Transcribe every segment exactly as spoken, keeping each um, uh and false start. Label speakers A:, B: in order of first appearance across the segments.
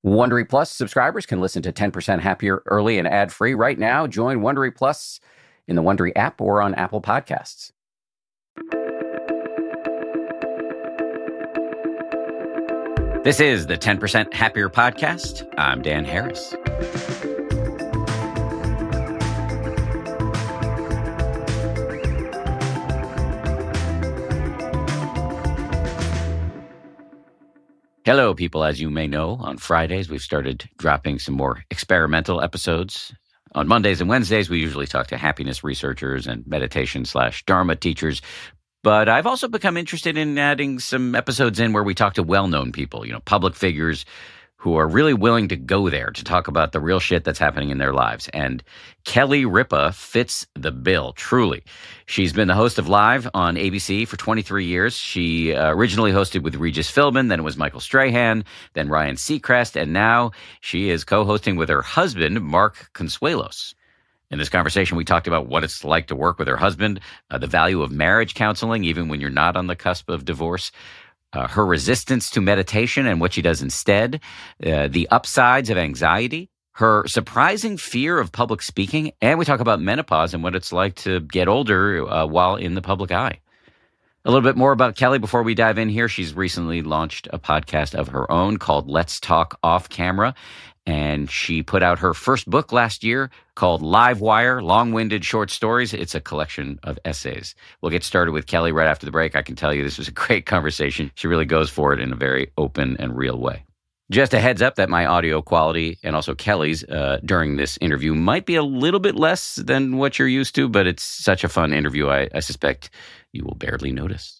A: Wondery Plus subscribers can listen to ten percent Happier early and ad-free right now. Join Wondery Plus in the Wondery app or on Apple Podcasts. This is the ten percent Happier podcast. I'm Dan Harris. Hello, people. As you may know, on Fridays, we've started dropping some more experimental episodes. On Mondays and Wednesdays, we usually talk to happiness researchers and meditation slash Dharma teachers. But I've also become interested in adding some episodes in where we talk to well-known people, you know, public figures who are really willing to go there to talk about the real shit that's happening in their lives. And Kelly Ripa fits the bill, truly. She's been the host of Live on A B C for twenty-three years. She uh, originally hosted with Regis Philbin, then it was Michael Strahan, then Ryan Seacrest, and now she is co-hosting with her husband, Mark Consuelos. In this conversation, we talked about what it's like to work with her husband, uh, the value of marriage counseling, even when you're not on the cusp of divorce, uh, her resistance to meditation and what she does instead, uh, the upsides of anxiety, her surprising fear of public speaking, and we talk about menopause and what it's like to get older uh, while in the public eye. A little bit more about Kelly before we dive in here. She's recently launched a podcast of her own called Let's Talk Off Camera. And she put out her first book last year called Live Wire, Long-Winded Short Stories. It's a collection of essays. We'll get started with Kelly right after the break. I can tell you this was a great conversation. She really goes for it in a very open and real way. Just a heads up that my audio quality and also Kelly's uh, during this interview might be a little bit less than what you're used to, but it's such a fun interview, I, I suspect you will barely notice.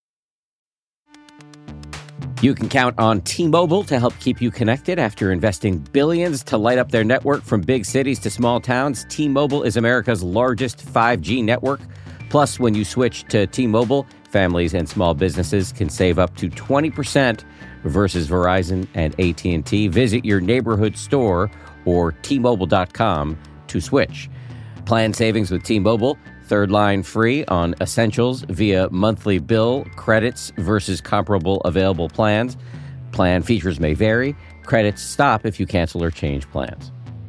A: You can count on T-Mobile to help keep you connected. After investing billions to light up their network from big cities to small towns, T-Mobile is America's largest five G network. Plus, when you switch to T-Mobile, families and small businesses can save up to twenty percent versus Verizon and A T and T. Visit your neighborhood store or T Mobile dot com to switch. Plan savings with T-Mobile. Third line free on essentials via monthly bill credits versus comparable available plans. Plan features may vary. Credits stop if you cancel or change plans.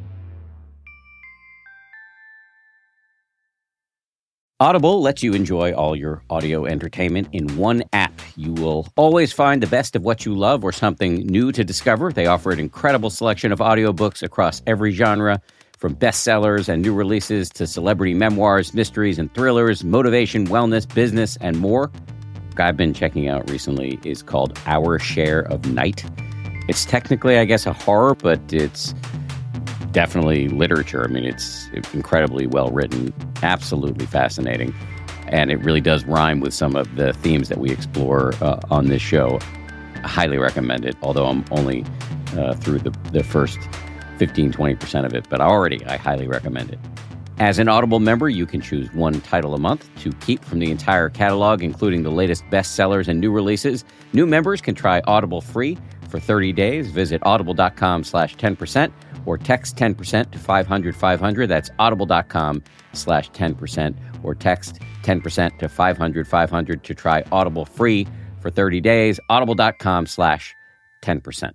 A: Audible lets you enjoy all your audio entertainment in one app. You will always find the best of what you love or something new to discover. They offer an incredible selection of audiobooks across every genre, from bestsellers and new releases to celebrity memoirs, mysteries and thrillers, motivation, wellness, business, and more. What I've been checking out recently is called Our Share of Night. It's technically, I guess, a horror, but it's definitely literature. I mean, it's incredibly well written, absolutely fascinating, and it really does rhyme with some of the themes that we explore uh, on this show. I highly recommend it, although I'm only uh, through the, the first fifteen, twenty percent of it, but already I highly recommend it. As an Audible member, you can choose one title a month to keep from the entire catalog, including the latest bestsellers and new releases. New members can try Audible free for thirty days. Visit audible.com slash 10% or text ten percent to five hundred five hundred. That's audible.com slash 10% or text ten percent to five hundred five hundred to try Audible free for thirty days. Audible.com slash 10%.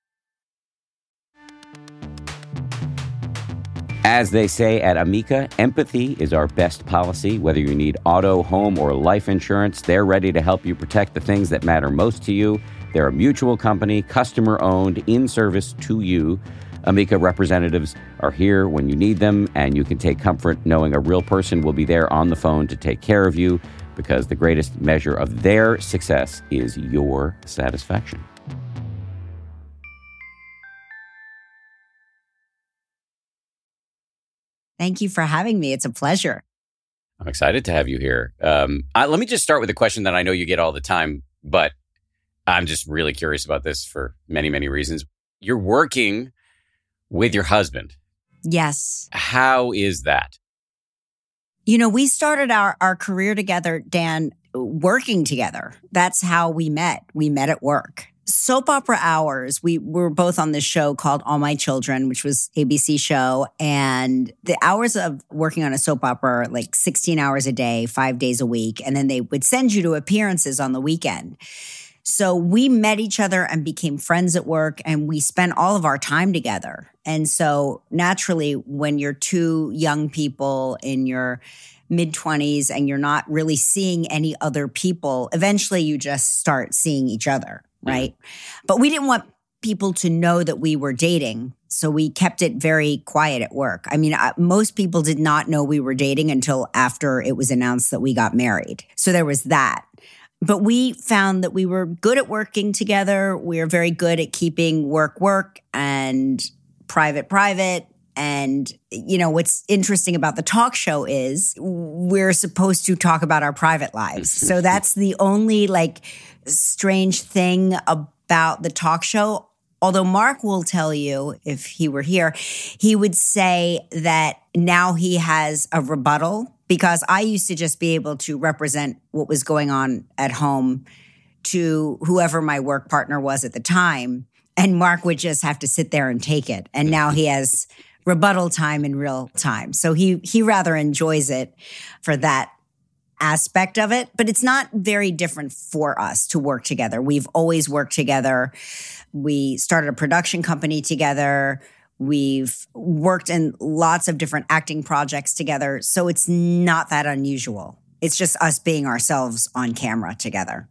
A: As they say at Amica, empathy is our best policy. Whether you need auto, home, or life insurance, they're ready to help you protect the things that matter most to you. They're a mutual company, customer-owned, in service to you. Amica representatives are here when you need them, and you can take comfort knowing a real person will be there on the phone to take care of you, because the greatest measure of their success is your satisfaction.
B: Thank you for having me. It's a pleasure.
A: I'm excited to have you here. Um, I, let me just start with a question that I know you get all the time, but I'm just really curious about this for many, many reasons. You're working with your husband.
B: Yes.
A: How is that?
B: You know, we started our, our career together, Dan, working together. That's how we met. We met at work. Soap opera hours. We were both on this show called All My Children, which was A B C show. And the hours of working on a soap opera are like sixteen hours a day, five days a week. And then they would send you to appearances on the weekend. So we met each other and became friends at work, and we spent all of our time together. And so naturally, when you're two young people in your mid-twenties and you're not really seeing any other people, eventually you just start seeing each other, right? Mm-hmm. But we didn't want people to know that we were dating. So we kept it very quiet at work. I mean, I, most people did not know we were dating until after it was announced that we got married. So there was that. But we found that we were good at working together. We were very good at keeping work work and private private. And, you know, what's interesting about the talk show is we're supposed to talk about our private lives. So that's the only like strange thing about the talk show. Although Mark will tell you, if he were here, he would say that now he has a rebuttal, because I used to just be able to represent what was going on at home to whoever my work partner was at the time. And Mark would just have to sit there and take it. And now he has rebuttal time in real time. So he he rather enjoys it for that aspect of it. But it's not very different for us to work together. We've always worked together. We started a production company together. We've worked in lots of different acting projects together. So it's not that unusual. It's just us being ourselves on camera together.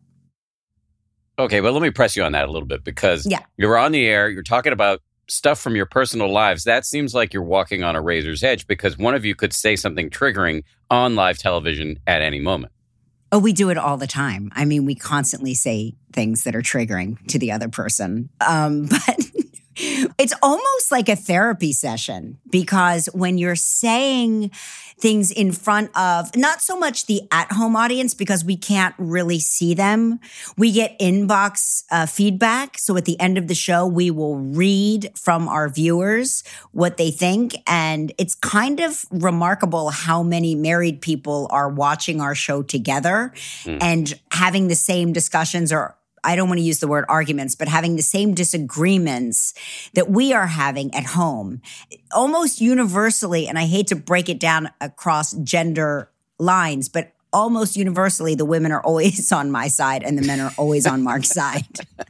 A: Okay, well, let me press you on that a little bit, because
B: yeah.
A: You're on the air, you're talking about stuff from your personal lives. That seems like you're walking on a razor's edge, because one of you could say something triggering on live television at any moment.
B: Oh, we do it all the time. I mean, we constantly say things that are triggering to the other person. Um, but it's almost like a therapy session, because when you're saying things in front of not so much the at-home audience, because we can't really see them, we get inbox uh, feedback. So at the end of the show, we will read from our viewers what they think. And it's kind of remarkable how many married people are watching our show together mm. and having the same discussions, or I don't want to use the word arguments, but having the same disagreements that we are having at home. Almost universally, and I hate to break it down across gender lines, but almost universally, the women are always on my side and the men are always on Mark's side.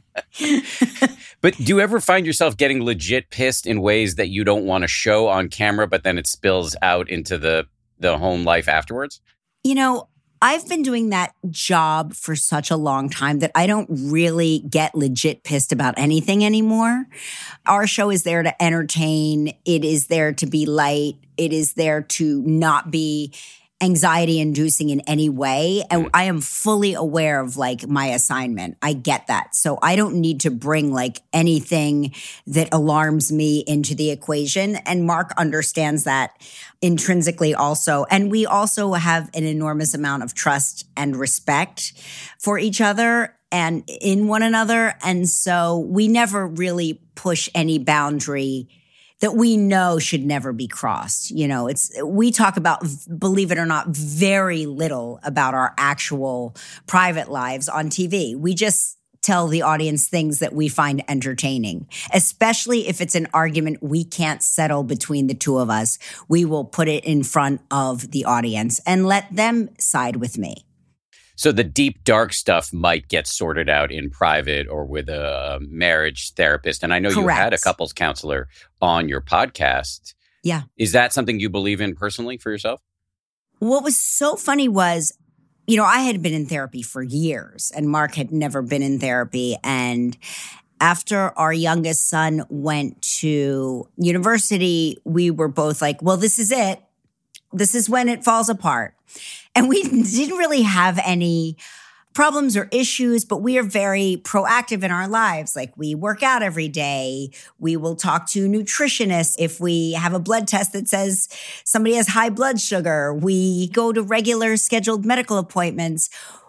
A: But do you ever find yourself getting legit pissed in ways that you don't want to show on camera, but then it spills out into the, the home life afterwards?
B: You know, I've been doing that job for such a long time that I don't really get legit pissed about anything anymore. Our show is there to entertain. It is there to be light. It is there to not be anxiety inducing in any way. And I am fully aware of like my assignment. I get that. So I don't need to bring like anything that alarms me into the equation. And Mark understands that intrinsically also. And we also have an enormous amount of trust and respect for each other and in one another. And so we never really push any boundary that we know should never be crossed. You know, it's, we talk about, believe it or not, very little about our actual private lives on T V. We just tell the audience things that we find entertaining, especially if it's an argument we can't settle between the two of us. We will put it in front of the audience and let them side with me.
A: So the deep, dark stuff might get sorted out in private or with a marriage therapist. And I know
B: Correct.
A: You had a couples counselor on your podcast.
B: Yeah.
A: Is that something you believe in personally for yourself?
B: What was so funny was, you know, I had been in therapy for years and Mark had never been in therapy. And after our youngest son went to university, we were both like, well, this is it. This is when it falls apart. And we didn't really have any problems or issues, but we are very proactive in our lives. Like we work out every day. We will talk to nutritionists if we have a blood test that says somebody has high blood sugar. We go to regular scheduled medical appointments.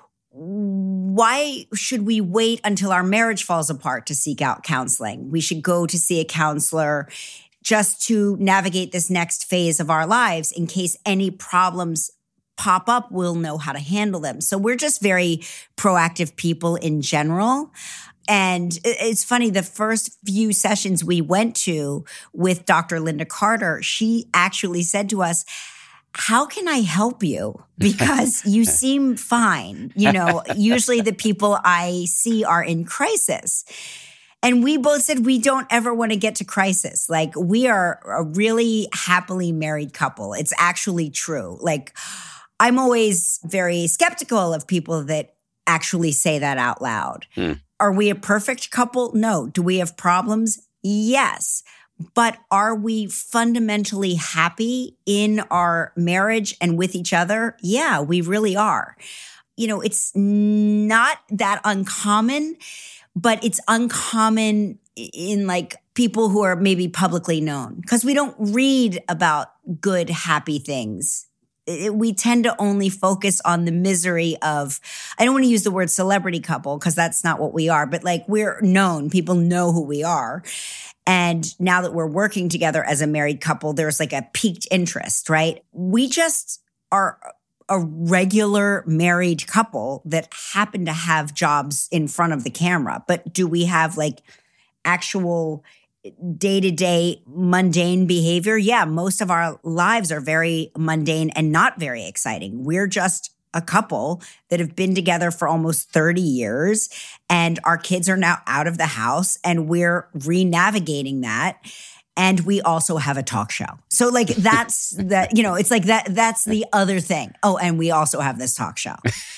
B: Why should we wait until our marriage falls apart to seek out counseling? We should go to see a counselor just to navigate this next phase of our lives in case any problems pop up, we'll know how to handle them. So we're just very proactive people in general. And it's funny, the first few sessions we went to with Doctor Linda Carter, she actually said to us, how can I help you? Because you seem fine. You know, usually the people I see are in crisis. And we both said we don't ever want to get to crisis. Like, we are a really happily married couple. It's actually true. Like, I'm always very skeptical of people that actually say that out loud. Hmm. Are we a perfect couple? No. Do we have problems? Yes. But are we fundamentally happy in our marriage and with each other? Yeah, we really are. You know, it's not that uncommon, but it's uncommon in like people who are maybe publicly known, because we don't read about good, happy things. It, we tend to only focus on the misery of, I don't want to use the word celebrity couple because that's not what we are, but like, we're known, people know who we are. And now that we're working together as a married couple, there's like a piqued interest, right? We just are a regular married couple that happen to have jobs in front of the camera. But do we have like actual day-to-day mundane behavior? Yeah, most of our lives are very mundane and not very exciting. We're just a couple that have been together for almost thirty years, and our kids are now out of the house, and we're re-navigating that. And we also have a talk show. So like, that's the, you know, it's like that, that's the other thing. Oh, and we also have this talk show.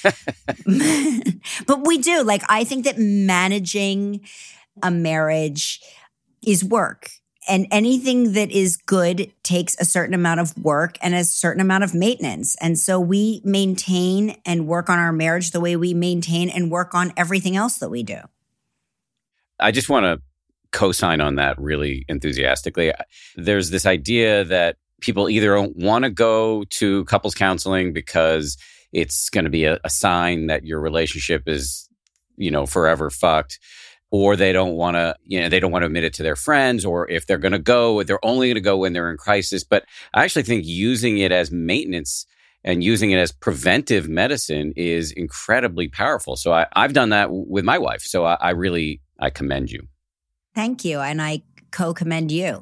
B: But we do, like, I think that managing a marriage is work. And anything that is good takes a certain amount of work and a certain amount of maintenance. And so we maintain and work on our marriage the way we maintain and work on everything else that we do.
A: I just want to co-sign on that really enthusiastically. There's this idea that people either want to go to couples counseling because it's going to be a, a sign that your relationship is, you know, forever fucked, or they don't want to, you know, they don't want to admit it to their friends, or if they're going to go, they're only going to go when they're in crisis. But I actually think using it as maintenance and using it as preventive medicine is incredibly powerful. So I, I've done that w- with my wife. So I, I really, I commend you.
B: Thank you. And I co-commend you.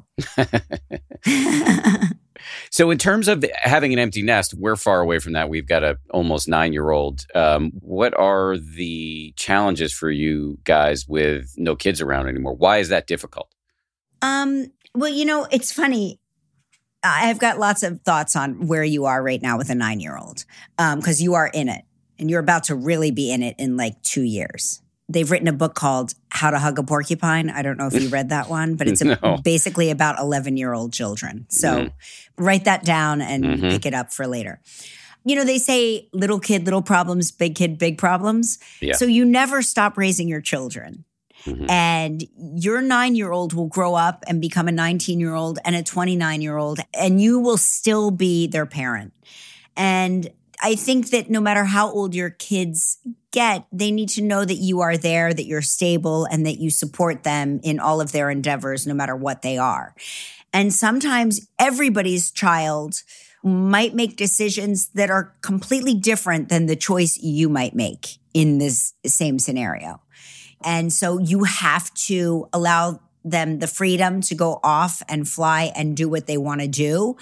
A: So in terms of the, having an empty nest, we're far away from that. We've got a almost nine-year-old. Um, what are the challenges for you guys with no kids around anymore? Why is that difficult?
B: Um, well, you know, it's funny. I've got lots of thoughts on where you are right now with a nine-year-old, um, because you are in it, and you're about to really be in it in like two years. They've written a book called How to Hug a Porcupine. I don't know if you read that one, but it's a, no. basically about eleven-year-old children. So mm. write that down and mm-hmm. pick it up for later. You know, they say little kid, little problems, big kid, big problems. Yeah. So you never stop raising your children. Mm-hmm. And your nine-year-old will grow up and become a nineteen-year-old and a twenty-nine-year-old, and you will still be their parent. And I think that no matter how old your kids get, they need to know that you are there, that you're stable, and that you support them in all of their endeavors, no matter what they are. And sometimes everybody's child might make decisions that are completely different than the choice you might make in this same scenario. And so you have to allow them the freedom to go off and fly and do what they want to do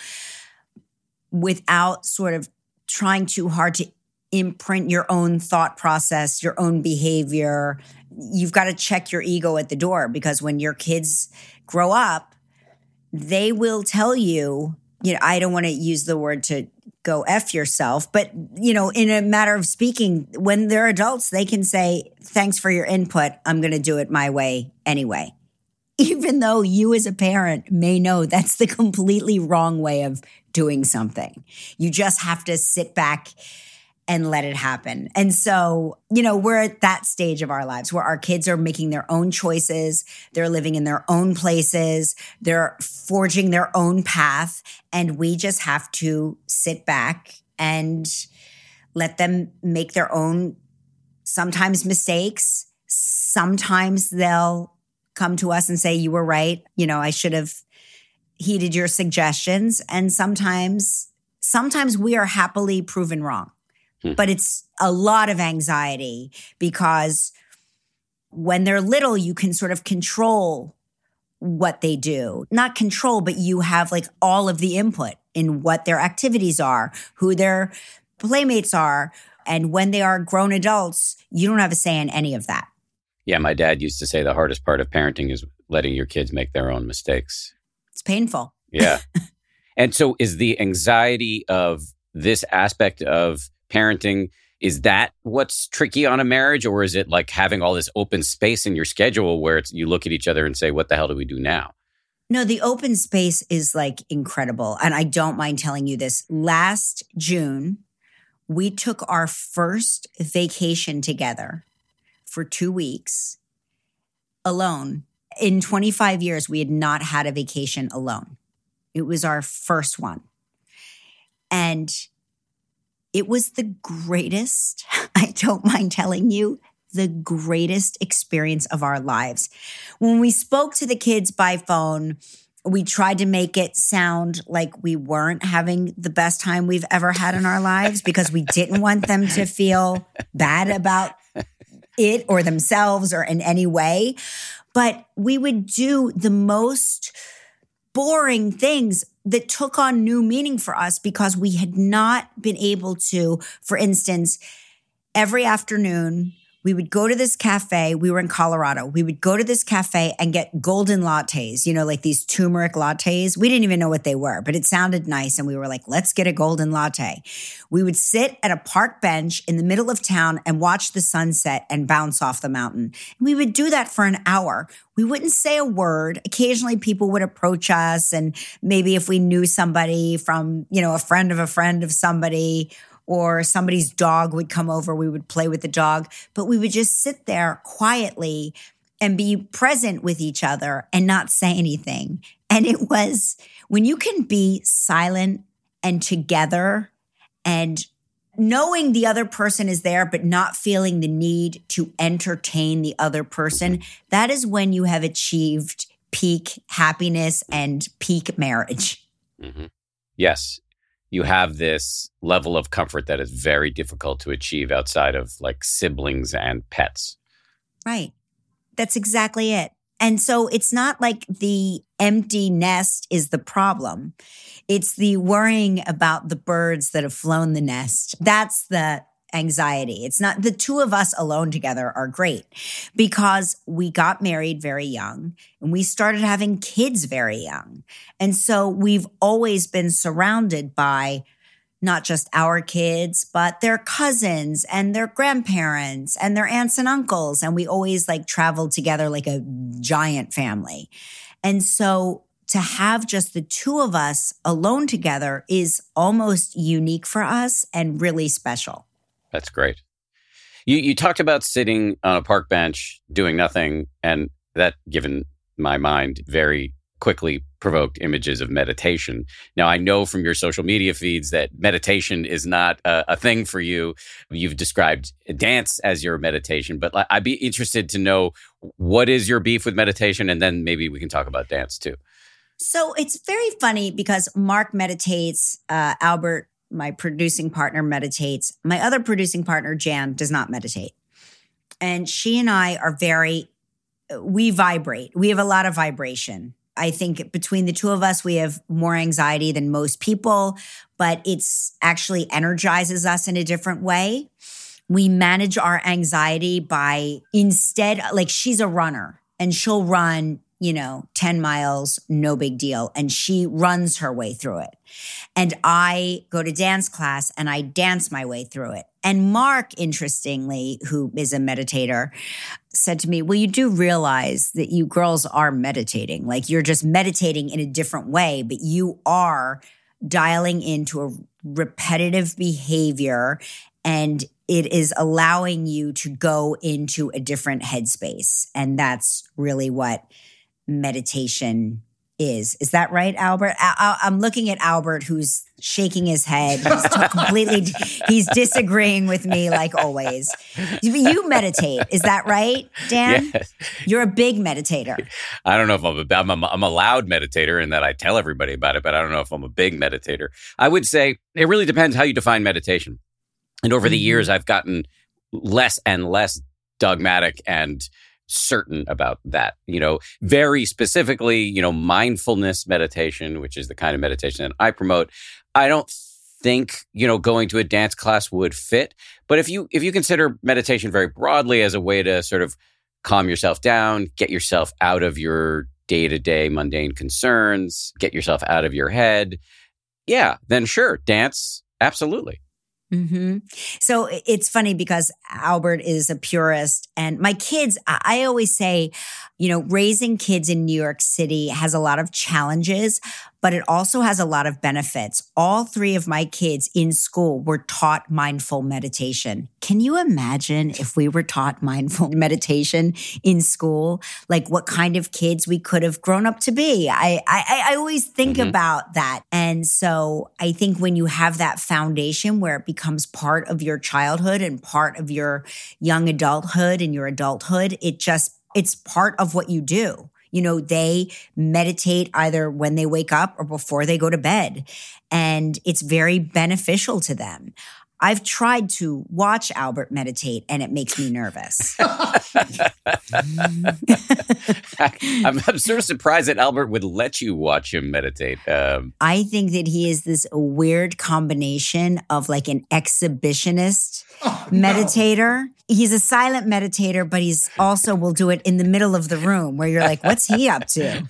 B: without sort of trying too hard to imprint your own thought process, your own behavior. You've got to check your ego at the door, because when your kids grow up, they will tell you, you know, I don't want to use the word to go F yourself, but, you know, in a matter of speaking, when they're adults, they can say, thanks for your input. I'm going to do it my way anyway. Even though you as a parent may know that's the completely wrong way of doing something. You just have to sit back and let it happen. And so, you know, we're at that stage of our lives where our kids are making their own choices. They're living in their own places. They're forging their own path. And we just have to sit back and let them make their own, sometimes mistakes. Sometimes they'll come to us and say, you were right. You know, I should have heeded your suggestions. And sometimes, sometimes we are happily proven wrong. Hmm. But it's a lot of anxiety, because when they're little, you can sort of control what they do. Not control, but you have like all of the input. in what their activities are, who their playmates are. And when they are grown adults, you don't have a say in any of that.
A: Yeah, my dad used to say the hardest part of parenting is letting your kids make their own mistakes.
B: It's painful.
A: Yeah. And so is the anxiety of this aspect of parenting, is that what's tricky on a marriage? Or is it like having all this open space in your schedule where it's, you look at each other and say, what the hell do we do now?
B: No, the open space is like incredible. And I don't mind telling you this. Last June, we took our first vacation together for two weeks alone. In twenty-five years, we had not had a vacation alone. It was our first one. And it was the greatest, I don't mind telling you, the greatest experience of our lives. When we spoke to the kids by phone, we tried to make it sound like we weren't having the best time we've ever had in our lives because we didn't want them to feel bad about it or themselves or in any way. But we would do the most boring things that took on new meaning for us because we had not been able to, for instance, every afternoon, we would go to this cafe. We were in Colorado. We would go to this cafe and get golden lattes, you know, like these turmeric lattes. We didn't even know what they were, but it sounded nice. And we were like, let's get a golden latte. We would sit at a park bench in the middle of town and watch the sunset and bounce off the mountain. And we would do that for an hour. We wouldn't say a word. Occasionally people would approach us. And maybe if we knew somebody from, you know, a friend of a friend of somebody, or somebody's dog would come over, we would play with the dog, but we would just sit there quietly and be present with each other and not say anything. And it was when you can be silent and together and knowing the other person is there, but not feeling the need to entertain the other person, that is when you have achieved peak happiness and peak marriage.
A: Mm-hmm. Yes. You have this level of comfort that is very difficult to achieve outside of like siblings and pets.
B: Right. That's exactly it. And so it's not like the empty nest is the problem. It's the worrying about the birds that have flown the nest. That's the anxiety. It's not the two of us alone together are great because we got married very young and we started having kids very young. And so we've always been surrounded by not just our kids, but their cousins and their grandparents and their aunts and uncles. And we always like traveled together like a giant family. And so to have just the two of us alone together is almost unique for us and really special.
A: That's great. You you talked about sitting on a park bench doing nothing, and that, given my mind, very quickly provoked images of meditation. Now, I know from your social media feeds that meditation is not a, a thing for you. You've described dance as your meditation, but I'd be interested to know, what is your beef with meditation? And then maybe we can talk about dance too.
B: So it's very funny because Mark meditates, uh, Albert, my producing partner, meditates. My other producing partner, Jan, does not meditate. And she and I are very, we vibrate. We have a lot of vibration. I think between the two of us, we have more anxiety than most people, but it's actually energizes us in a different way. We manage our anxiety by instead, like she's a runner and she'll run, you know, ten miles, no big deal. And she runs her way through it. And I go to dance class and I dance my way through it. And Mark, interestingly, who is a meditator, said to me, well, you do realize that you girls are meditating. Like you're just meditating in a different way, but you are dialing into a repetitive behavior and it is allowing you to go into a different headspace. And that's really what meditation is. Is that right, Albert? I, I'm looking at Albert, who's shaking his head. He's t- completely, he's disagreeing with me like always. You meditate. Is that right, Dan?
A: Yes.
B: You're a big meditator.
A: I don't know if I'm a, I'm a, I'm a loud meditator in that I tell everybody about it, but I don't know if I'm a big meditator. I would say it really depends how you define meditation. And over the years, I've gotten less and less dogmatic and certain about that. You know, very specifically, you know, mindfulness meditation, which is the kind of meditation that I promote. I don't think, you know, going to a dance class would fit. But if you if you consider meditation very broadly as a way to sort of calm yourself down, get yourself out of your day-to-day mundane concerns, get yourself out of your head, yeah, then sure, dance, absolutely.
B: Mm-hmm. So it's funny because Albert is a purist, and my kids, I always say, you know, raising kids in New York City has a lot of challenges, but it also has a lot of benefits. All three of my kids in school were taught mindful meditation. Can you imagine if we were taught mindful meditation in school? Like what kind of kids we could have grown up to be? I I, I always think mm-hmm. about that. And so I think when you have that foundation where it becomes part of your childhood and part of your young adulthood and your adulthood, it just, it's part of what you do. You know, they meditate either when they wake up or before they go to bed, and it's very beneficial to them. I've tried to watch Albert meditate, and it makes me nervous.
A: I'm, I'm sort of surprised that Albert would let you watch him meditate. Um,
B: I think that he is this weird combination of like an exhibitionist oh, meditator. No. He's a silent meditator, but he's also will do it in the middle of the room where you're like, what's he up to?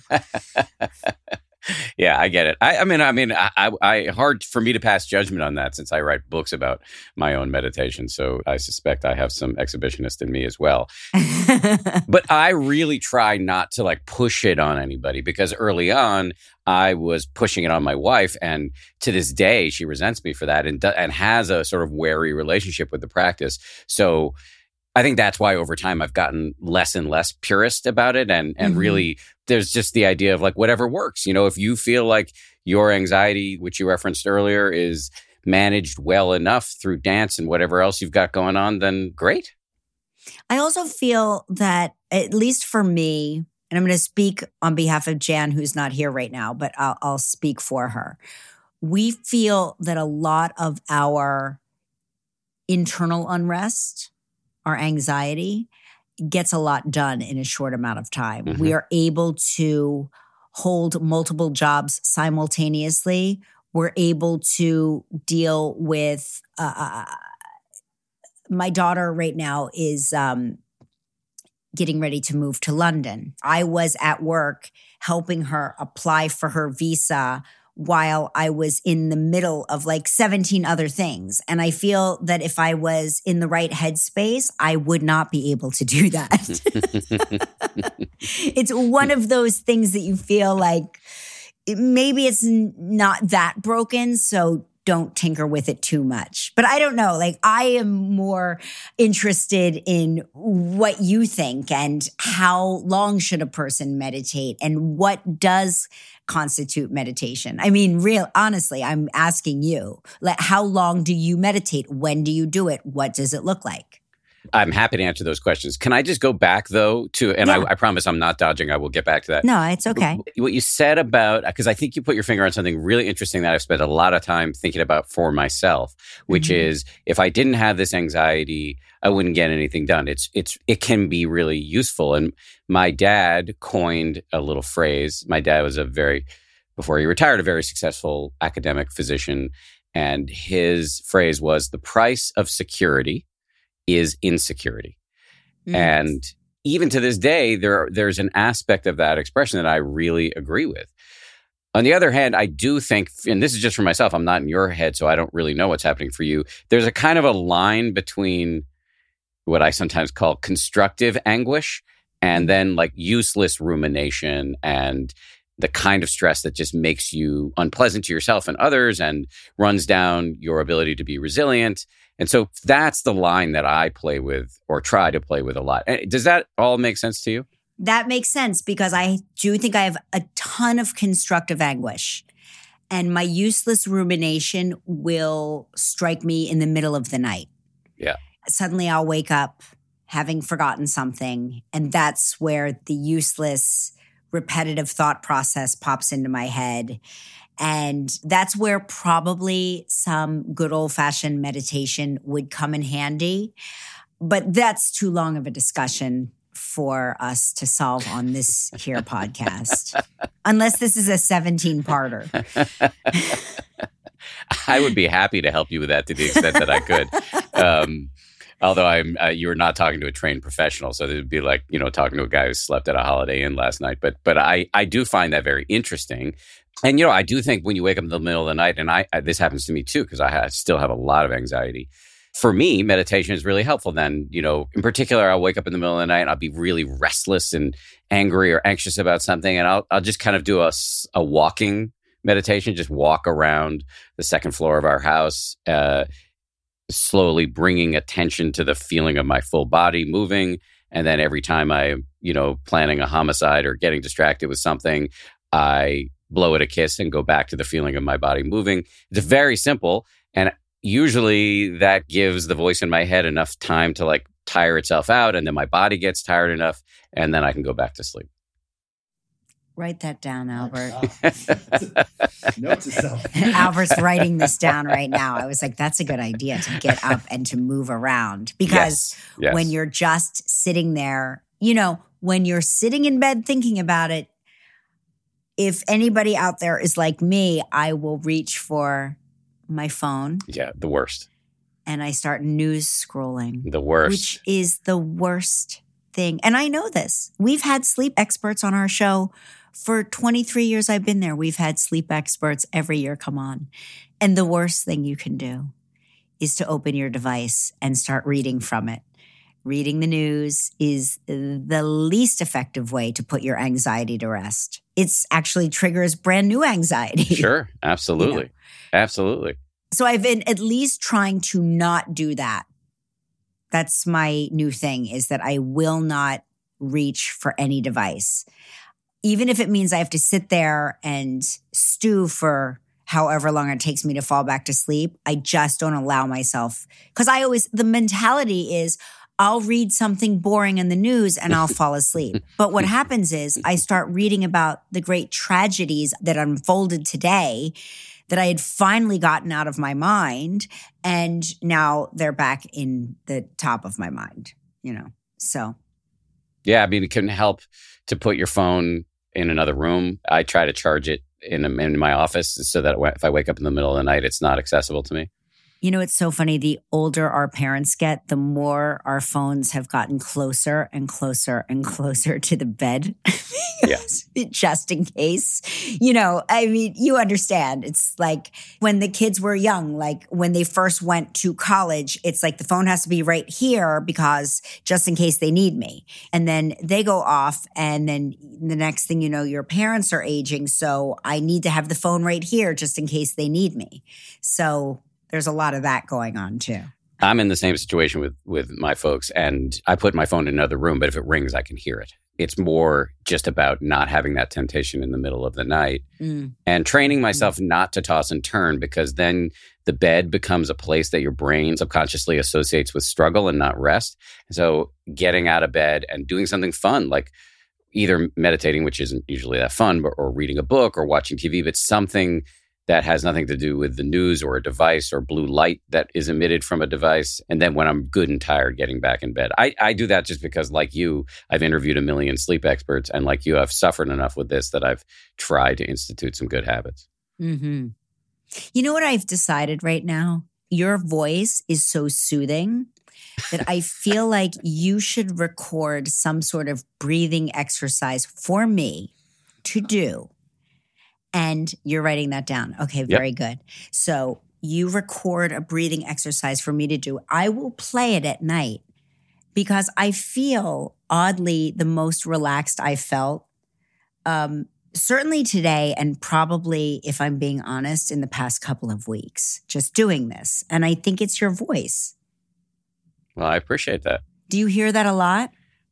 A: Yeah, I get it. I, I mean, I mean, I, I, I hard for me to pass judgment on that since I write books about my own meditation. So I suspect I have some exhibitionist in me as well. But I really try not to like push it on anybody, because early on I was pushing it on my wife, and to this day she resents me for that, and and has a sort of wary relationship with the practice. So I think that's why over time I've gotten less and less purist about it. And and mm-hmm. really, there's just the idea of like whatever works. You know, if you feel like your anxiety, which you referenced earlier, is managed well enough through dance and whatever else you've got going on, then great.
B: I also feel that, at least for me, and I'm going to speak on behalf of Jan, who's not here right now, but I'll, I'll speak for her. We feel that a lot of our internal unrest, our anxiety, gets a lot done in a short amount of time. Mm-hmm. We are able to hold multiple jobs simultaneously. We're able to deal with, uh, my daughter right now is um, getting ready to move to London. I was at work helping her apply for her visa while I was in the middle of like seventeen other things. And I feel that if I was in the right headspace, I would not be able to do that. It's one of those things that you feel like maybe it's not that broken, so don't tinker with it too much. But I don't know, like I am more interested in what you think and how long should a person meditate and what does constitute meditation. I mean, real honestly, I'm asking you, like, how long do you meditate? When do you do it? What does it look like?
A: I'm happy to answer those questions. Can I just go back, though, to, and yeah. I, I promise I'm not dodging. I will get back to that.
B: No, it's okay.
A: What you said about, because I think you put your finger on something really interesting that I've spent a lot of time thinking about for myself, which mm-hmm. is if I didn't have this anxiety, I wouldn't get anything done. It's, it's, it can be really useful. And my dad coined a little phrase. My dad was a very, before he retired, a very successful academic physician. And his phrase was, the price of security is insecurity. Mm. And even to this day, there there's an aspect of that expression that I really agree with. On the other hand, I do think, and this is just for myself, I'm not in your head, so I don't really know what's happening for you. There's a kind of a line between what I sometimes call constructive anguish and then like useless rumination and the kind of stress that just makes you unpleasant to yourself and others and runs down your ability to be resilient. And so that's the line that I play with or try to play with a lot. Does that all make sense to you?
B: That makes sense because I do think I have a ton of constructive anguish. And my useless rumination will strike me in the middle of the night.
A: Yeah.
B: Suddenly I'll wake up having forgotten something. And that's where the useless, repetitive thought process pops into my head. And that's where probably some good old-fashioned meditation would come in handy. But that's too long of a discussion for us to solve on this here podcast, unless this is a seventeen-parter.
A: I would be happy to help you with that to the extent that I could. Um, although I'm, uh, you were not talking to a trained professional, so it would be like, you know, talking to a guy who slept at a Holiday Inn last night. But but I, I do find that very interesting. And, you know, I do think when you wake up in the middle of the night, and I, I this happens to me too, because I have, still have a lot of anxiety. For me, meditation is really helpful. Then, you know, in particular, I'll wake up in the middle of the night and I'll be really restless and angry or anxious about something. And I'll, I'll just kind of do a, a walking meditation, just walk around the second floor of our house, uh, slowly bringing attention to the feeling of my full body moving. And then every time I'm, you know, planning a homicide or getting distracted with something, I blow it a kiss and go back to the feeling of my body moving. It's very simple. And usually that gives the voice in my head enough time to like tire itself out. And then my body gets tired enough. And then I can go back to sleep.
B: Write that down, Albert.
C: Note to self.
B: Albert's writing this down right now. I was like, that's a good idea to get up and to move around. Because
A: yes. Yes.
B: when you're just sitting there, you know, when you're sitting in bed thinking about it, if anybody out there is like me, I will reach for my phone.
A: Yeah, the worst.
B: And I start news scrolling.
A: The worst.
B: Which is the worst thing. And I know this. We've had sleep experts on our show for twenty-three years I've been there. We've had sleep experts every year come on. And the worst thing you can do is to open your device and start reading from it. Reading the news is the least effective way to put your anxiety to rest. It's actually triggers brand new anxiety.
A: Sure. Absolutely. You know? Absolutely.
B: So I've been at least trying to not do that. That's my new thing, is that I will not reach for any device. Even if it means I have to sit there and stew for however long it takes me to fall back to sleep, I just don't allow myself. Because I always, the mentality is, I'll read something boring in the news and I'll fall asleep. But what happens is I start reading about the great tragedies that unfolded today that I had finally gotten out of my mind. And now they're back in the top of my mind, you know, so.
A: Yeah, I mean, it can help to put your phone in another room. I try to charge it in, in my office so that if I wake up in the middle of the night, it's not accessible to me.
B: You know, it's so funny. The older our parents get, the more our phones have gotten closer and closer and closer to the bed.
A: Yes.
B: Just in case. You know, I mean, you understand. It's like when the kids were young, like when they first went to college, it's like the phone has to be right here because just in case they need me. And then they go off and then the next thing you know, your parents are aging. So I need to have the phone right here just in case they need me. So there's a lot of that going on too.
A: I'm in the same situation with with my folks, and I put my phone in another room, but if it rings, I can hear it. It's more just about not having that temptation in the middle of the night mm. and training myself mm. not to toss and turn, because then the bed becomes a place that your brain subconsciously associates with struggle and not rest. So getting out of bed and doing something fun, like either meditating, which isn't usually that fun, but, or reading a book or watching T V, but something that has nothing to do with the news or a device or blue light that is emitted from a device. And then when I'm good and tired, getting back in bed. I, I do that just because, like you, I've interviewed a million sleep experts. And like you, I've suffered enough with this that I've tried to institute some good habits.
B: Mm-hmm. You know what I've decided right now? Your voice is so soothing that I feel like you should record some sort of breathing exercise for me to do. And you're writing that down. Okay, very yep. good. So you record a breathing exercise for me to do. I will play it at night because I feel oddly the most relaxed I felt, um, certainly today and probably, if I'm being honest, in the past couple of weeks, just doing this. And I think it's your voice.
A: Well, I appreciate that.
B: Do you hear that a lot?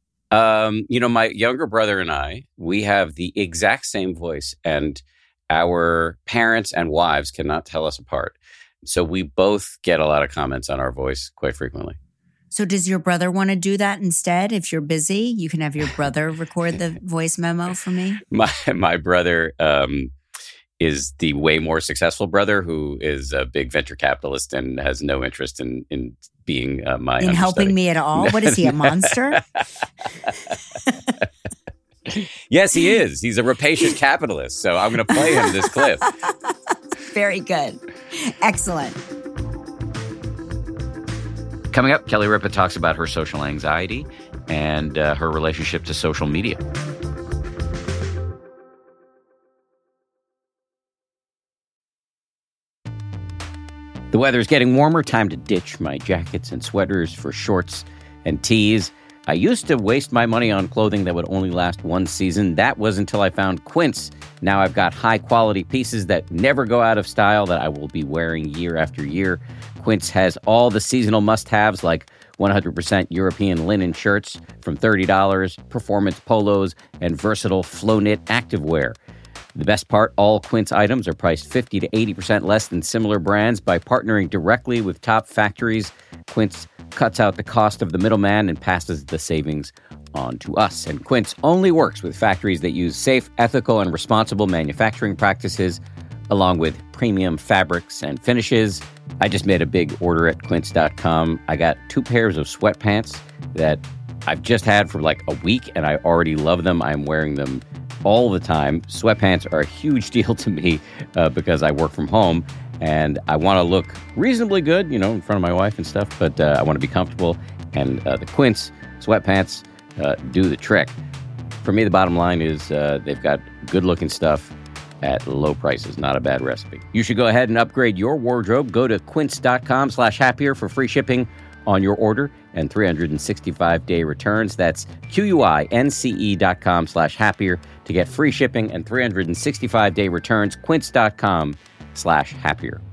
A: Um, you know, my younger brother and I, we have the exact same voice, and our parents and wives cannot tell us apart. So we both get a lot of comments on our voice quite frequently.
B: So does your brother want to do that instead? If you're busy, you can have your brother record the voice memo for me?
A: My my brother um, is the way more successful brother who is a big venture capitalist and has no interest in, in being uh, my
B: In helping me at all? What is he, a monster?
A: Yes, he is. He's a rapacious capitalist. So I'm going to play him this clip.
B: Very good. Excellent.
A: Coming up, Kelly Ripa talks about her social anxiety and uh, her relationship to social media. The weather's getting warmer. Time to ditch my jackets and sweaters for shorts and tees. I used to waste my money on clothing that would only last one season. That was until I found Quince. Now I've got high-quality pieces that never go out of style that I will be wearing year after year. Quince has all the seasonal must-haves like one hundred percent European linen shirts from thirty dollars, performance polos, and versatile flow-knit activewear. The best part, all Quince items are priced fifty to eighty percent less than similar brands. By partnering directly with top factories, Quince cuts out the cost of the middleman and passes the savings on to us. And Quince only works with factories that use safe, ethical, and responsible manufacturing practices, along with premium fabrics and finishes. I just made a big order at quince dot com. I got two pairs of sweatpants that I've just had for like a week, and I already love them. I'm wearing them all the time. Sweatpants are a huge deal to me uh, because I work from home and I want to look reasonably good, you know, in front of my wife and stuff, but uh, I want to be comfortable. And uh, the Quince sweatpants uh, do the trick. For me, the bottom line is uh, they've got good looking stuff at low prices. Not a bad recipe. You should go ahead and upgrade your wardrobe. Go to quince.com slash happier for free shipping on your order and three hundred sixty-five day returns. That's Q-U-I-N-C-E dot com slash happier to get free shipping and three hundred sixty-five day returns. Quince.com slash happier.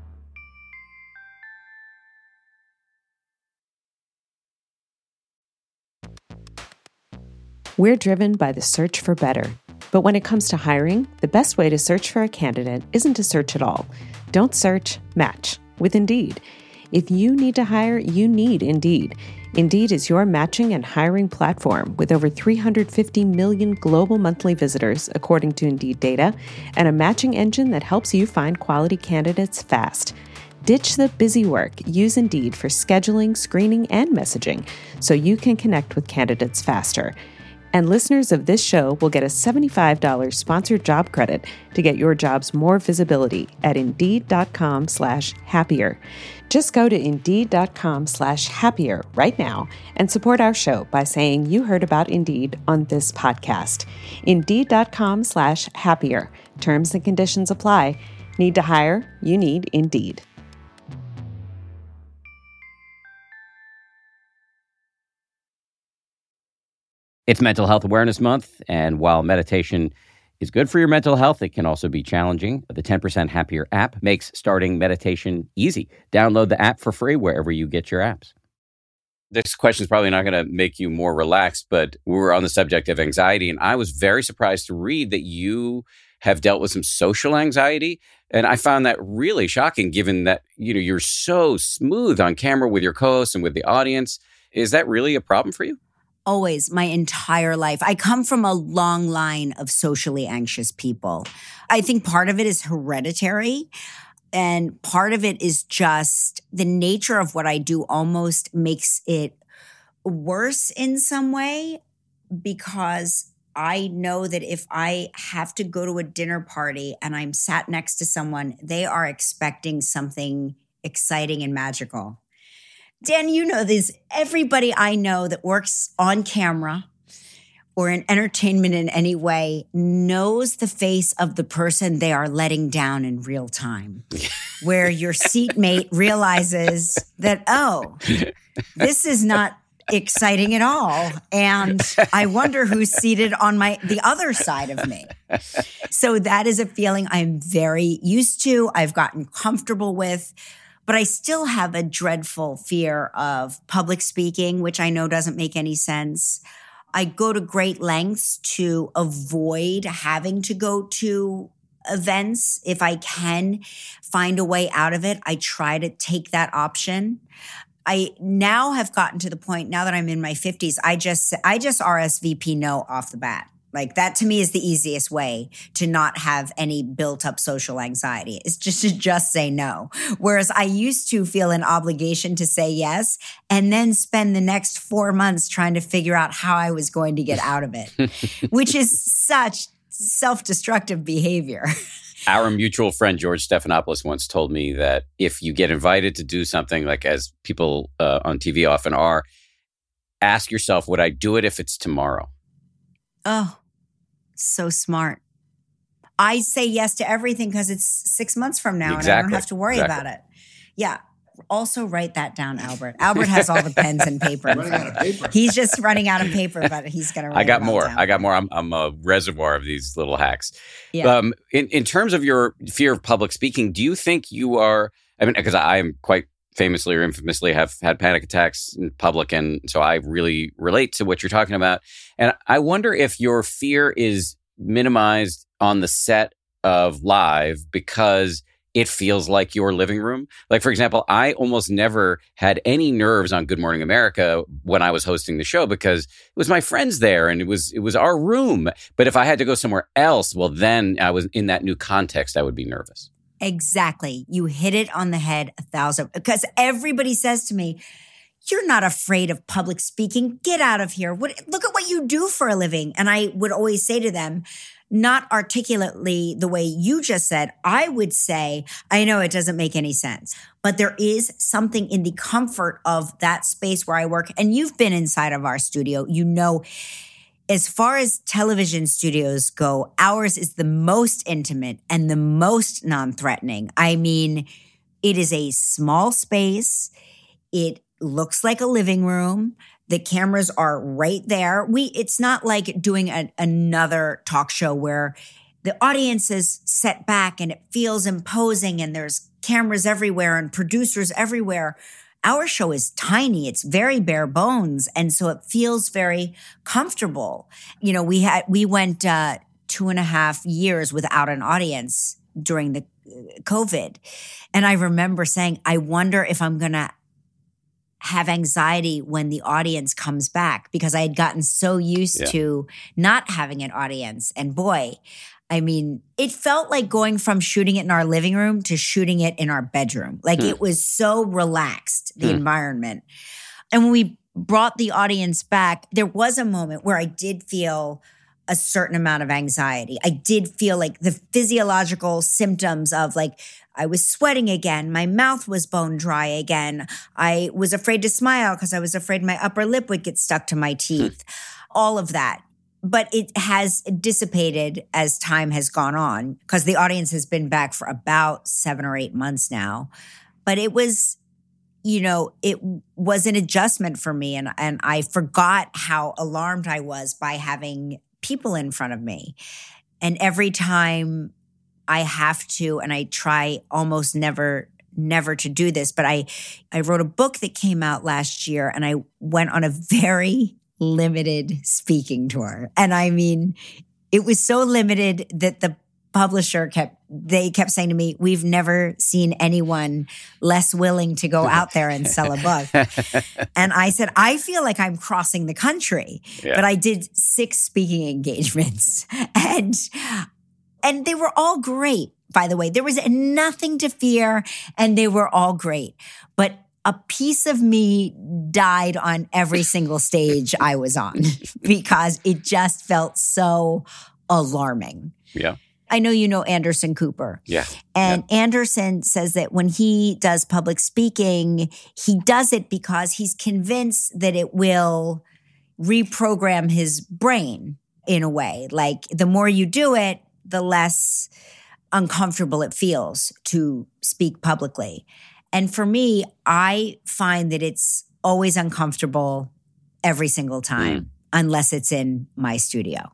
D: We're driven by the search for better. But when it comes to hiring, the best way to search for a candidate isn't to search at all. Don't search, match with Indeed. If you need to hire, you need Indeed. Indeed is your matching and hiring platform with over three hundred fifty million global monthly visitors, according to Indeed data, and a matching engine that helps you find quality candidates fast. Ditch the busy work. Use Indeed for scheduling, screening, and messaging so you can connect with candidates faster. And listeners of this show will get a seventy-five dollars sponsored job credit to get your jobs more visibility at Indeed.com slash happier. Just go to Indeed.com slash happier right now and support our show by saying you heard about Indeed on this podcast. Indeed.com slash happier. Terms and conditions apply. Need to hire? You need Indeed.
A: It's Mental Health Awareness Month, and while meditation is good for your mental health, it can also be challenging. The ten percent Happier app makes starting meditation easy. Download the app for free wherever you get your apps. This question is probably not going to make you more relaxed, but we were on the subject of anxiety, and I was very surprised to read that you have dealt with some social anxiety. And I found that really shocking, given that, you know, you're so smooth on camera with your co-hosts and with the audience. Is that really a problem for you?
B: Always, my entire life. I come from a long line of socially anxious people. I think part of it is hereditary, and part of it is just the nature of what I do almost makes it worse in some way, because I know that if I have to go to a dinner party and I'm sat next to someone, they are expecting something exciting and magical. Dan, you know this. Everybody I know that works on camera or in entertainment in any way knows the face of the person they are letting down in real time, where your seatmate realizes that, oh, this is not exciting at all. And I wonder who's seated on my the other side of me. So that is a feeling I'm very used to. I've gotten comfortable with. But I still have a dreadful fear of public speaking, which I know doesn't make any sense. I go to great lengths to avoid having to go to events. If I can find a way out of it, I try to take that option. I now have gotten to the point, now that I'm in my fifties, I just I just R S V P no off the bat. Like that to me is the easiest way to not have any built up social anxiety is just to just say no. Whereas I used to feel an obligation to say yes and then spend the next four months trying to figure out how I was going to get out of it, which is such self-destructive behavior.
A: Our mutual friend, George Stephanopoulos, once told me that if you get invited to do something, like as people uh, on T V often are, ask yourself, would I do it if it's tomorrow?
B: Oh, so smart. I say yes to everything because it's six months from now
A: Exactly.
B: and I don't have to worry
A: exactly.
B: about it. Yeah. Also write that down, Albert. Albert has all the pens and paper.
C: Running out of paper.
B: He's just running out of paper, but he's going to write
A: I got
B: it all
A: more.
B: down.
A: I got more. I'm, I'm a reservoir of these little hacks.
B: Yeah.
A: Um, in, in terms of your fear of public speaking, do you think you are, I mean, because I am quite famously or infamously have had panic attacks in public. And so I really relate to what you're talking about. And I wonder if your fear is minimized on the set of live because it feels like your living room. Like, for example, I almost never had any nerves on Good Morning America when I was hosting the show because it was my friends there and it was it was our room. But if I had to go somewhere else, well, then I was in that new context, I would be nervous.
B: Exactly. You hit it on the head a thousand, because everybody says to me, you're not afraid of public speaking. Get out of here. What, look at what you do for a living. And I would always say to them, not articulately the way you just said, I would say, I know it doesn't make any sense, but there is something in the comfort of that space where I work. And you've been inside of our studio. You know, as far as television studios go, ours is the most intimate and the most non-threatening. I mean, it is a small space. It looks like a living room. The cameras are right there. We, it's not like doing a, another talk show where the audience is set back and it feels imposing and there's cameras everywhere and producers everywhere. Our show is tiny. It's very bare bones. And so it feels very comfortable. You know, we had, we went uh, two and a half years without an audience during the COVID. And I remember saying, I wonder if I'm going to have anxiety when the audience comes back, because I had gotten so used
A: Yeah.
B: to not having an audience. And boy, I mean, it felt like going from shooting it in our living room to shooting it in our bedroom. Like
A: Hmm.
B: it was so relaxed, the
A: Hmm.
B: environment. And when we brought the audience back, there was a moment where I did feel a certain amount of anxiety. I did feel like the physiological symptoms of like, I was sweating again. My mouth was bone dry again. I was afraid to smile because I was afraid my upper lip would get stuck to my teeth. All of that. But it has dissipated as time has gone on because the audience has been back for about seven or eight months now. But it was, you know, it was an adjustment for me. And, and I forgot how alarmed I was by having people in front of me. And every time I have to, and I try almost never, never to do this, but I, I wrote a book that came out last year and I went on a very limited speaking tour. And I mean, it was so limited that the publisher kept, they kept saying to me, we've never seen anyone less willing to go out there and sell a book. And I said, I feel like I'm crossing the country,
A: Yeah.
B: but I did six speaking engagements and, and they were all great, by the way. There was nothing to fear and they were all great. But a piece of me died on every single stage I was on because it just felt so alarming.
A: Yeah.
B: I know you know Anderson Cooper.
A: Yeah.
B: And Anderson says that when he does public speaking, he does it because he's convinced that it will reprogram his brain in a way. Like the more you do it, the less uncomfortable it feels to speak publicly. And for me, I find that it's always uncomfortable every single time, mm. unless it's in my studio.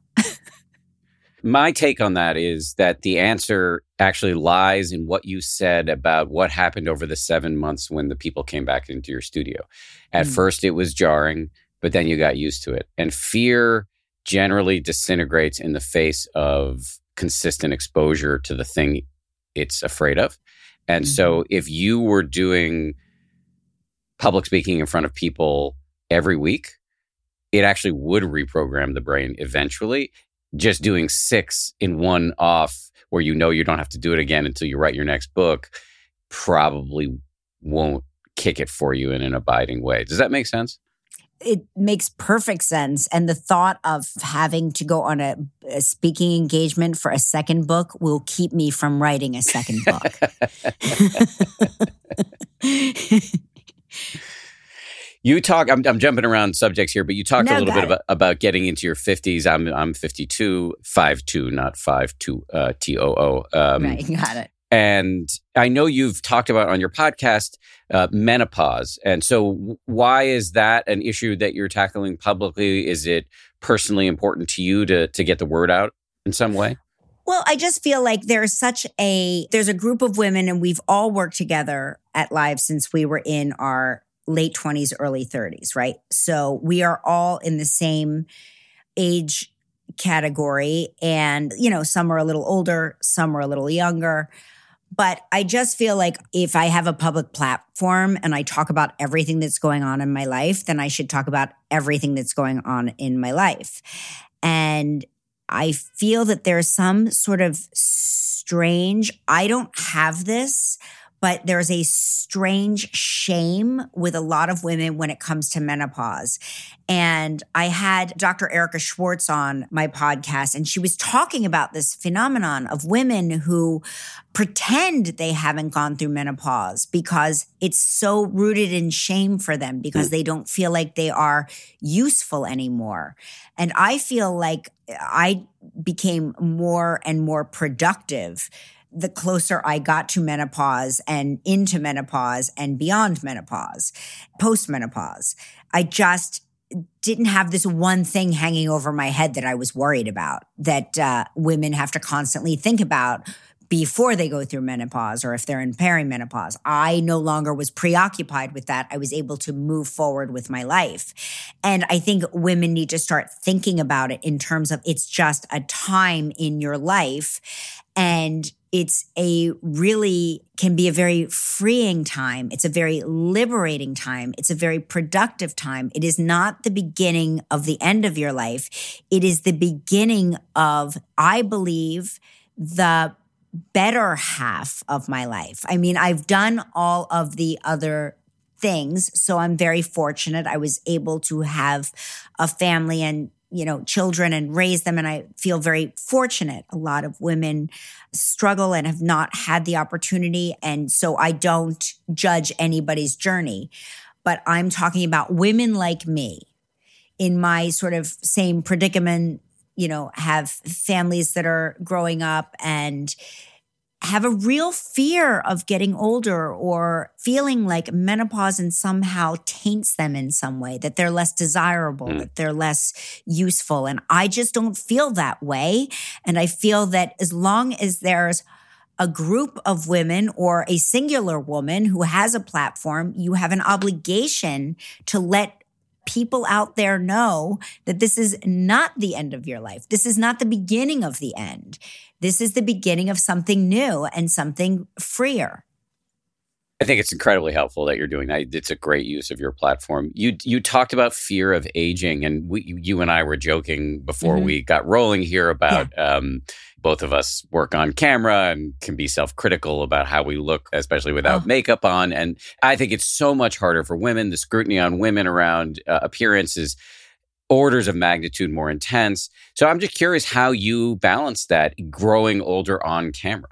A: My take on that is that the answer actually lies in what you said about what happened over the seven months when the people came back into your studio. At mm. first, it was jarring, but then you got used to it. And fear generally disintegrates in the face of consistent exposure to the thing it's afraid of. And mm-hmm. so if you were doing public speaking in front of people every week, it actually would reprogram the brain eventually. just doing six in one off where you know you don't have to do it again until you write your next book probably won't kick it for you in an abiding way. Does that make sense?
B: It makes perfect sense. And the thought of having to go on a, a speaking engagement for a second book will keep me from writing a second book.
A: You talk, I'm, I'm jumping around subjects here, but you talked
B: No,
A: a little
B: got
A: bit
B: it.
A: about, about getting into your fifties. I'm I'm fifty-two, five two, not five two, uh, T O O. Um,
B: Right, got it.
A: And I know you've talked about on your podcast uh, menopause. And so w- why is that an issue that you're tackling publicly? Is it personally important to you to to get the word out in some way?
B: Well, I just feel like there's such a, there's a group of women, and we've all worked together at Live since we were in our late twenties, early thirties, right? So we are all in the same age category. And, you know, some are a little older, some are a little younger. But I just feel like if I have a public platform and I talk about everything that's going on in my life, then I should talk about everything that's going on in my life. And I feel that there's some sort of strange, I don't have this, but there's a strange shame with a lot of women when it comes to menopause. And I had Doctor Erica Schwartz on my podcast, and she was talking about this phenomenon of women who pretend they haven't gone through menopause because it's so rooted in shame for them because they don't feel like they are useful anymore. And I feel like I became more and more productive the closer I got to menopause and into menopause and beyond menopause, post-menopause. I just didn't have this one thing hanging over my head that I was worried about, that uh, women have to constantly think about before they go through menopause or if they're in perimenopause. I no longer was preoccupied with that. I was able to move forward with my life. And I think women need to start thinking about it in terms of it's just a time in your life. And it's a really can be a very freeing time. It's a very liberating time. It's a very productive time. It is not the beginning of the end of your life. It is the beginning of, I believe, the better half of my life. I mean, I've done all of the other things, so I'm very fortunate. I was able to have a family and, you know, children and raise them. And I feel very fortunate. A lot of women struggle and have not had the opportunity. And so I don't judge anybody's journey, but I'm talking about women like me in my sort of same predicament, you know, have families that are growing up and have a real fear of getting older or feeling like menopause and somehow taints them in some way, that they're less desirable, mm. that they're less useful. And I just don't feel that way. And I feel that as long as there's a group of women or a singular woman who has a platform, you have an obligation to let people out there know that this is not the end of your life. This is not the beginning of the end. This is the beginning of something new and something freer.
A: I think it's incredibly helpful that you're doing that. It's a great use of your platform. You you talked about fear of aging, and we, you and I were joking before mm-hmm. we got rolling here about yeah. um, both of us work on camera and can be self-critical about how we look, especially without oh. makeup on. And I think it's so much harder for women. The scrutiny on women around uh, appearance is orders of magnitude more intense. So I'm just curious how you balance that growing older on camera.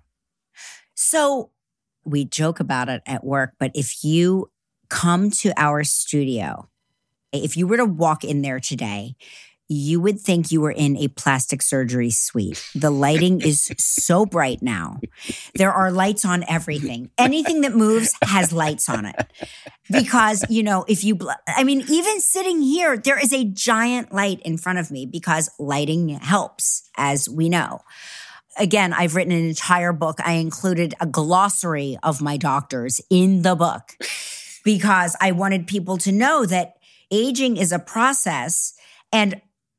B: So we joke about it at work, but if you come to our studio, if you were to walk in there today, you would think you were in a plastic surgery suite. The lighting is so bright now. There are lights on everything. Anything that moves has lights on it. Because, you know, if you, I mean, even sitting here, there is a giant light in front of me because lighting helps, as we know. Again, I've written an entire book. I included a glossary of my doctors in the book because I wanted people to know that aging is a process. And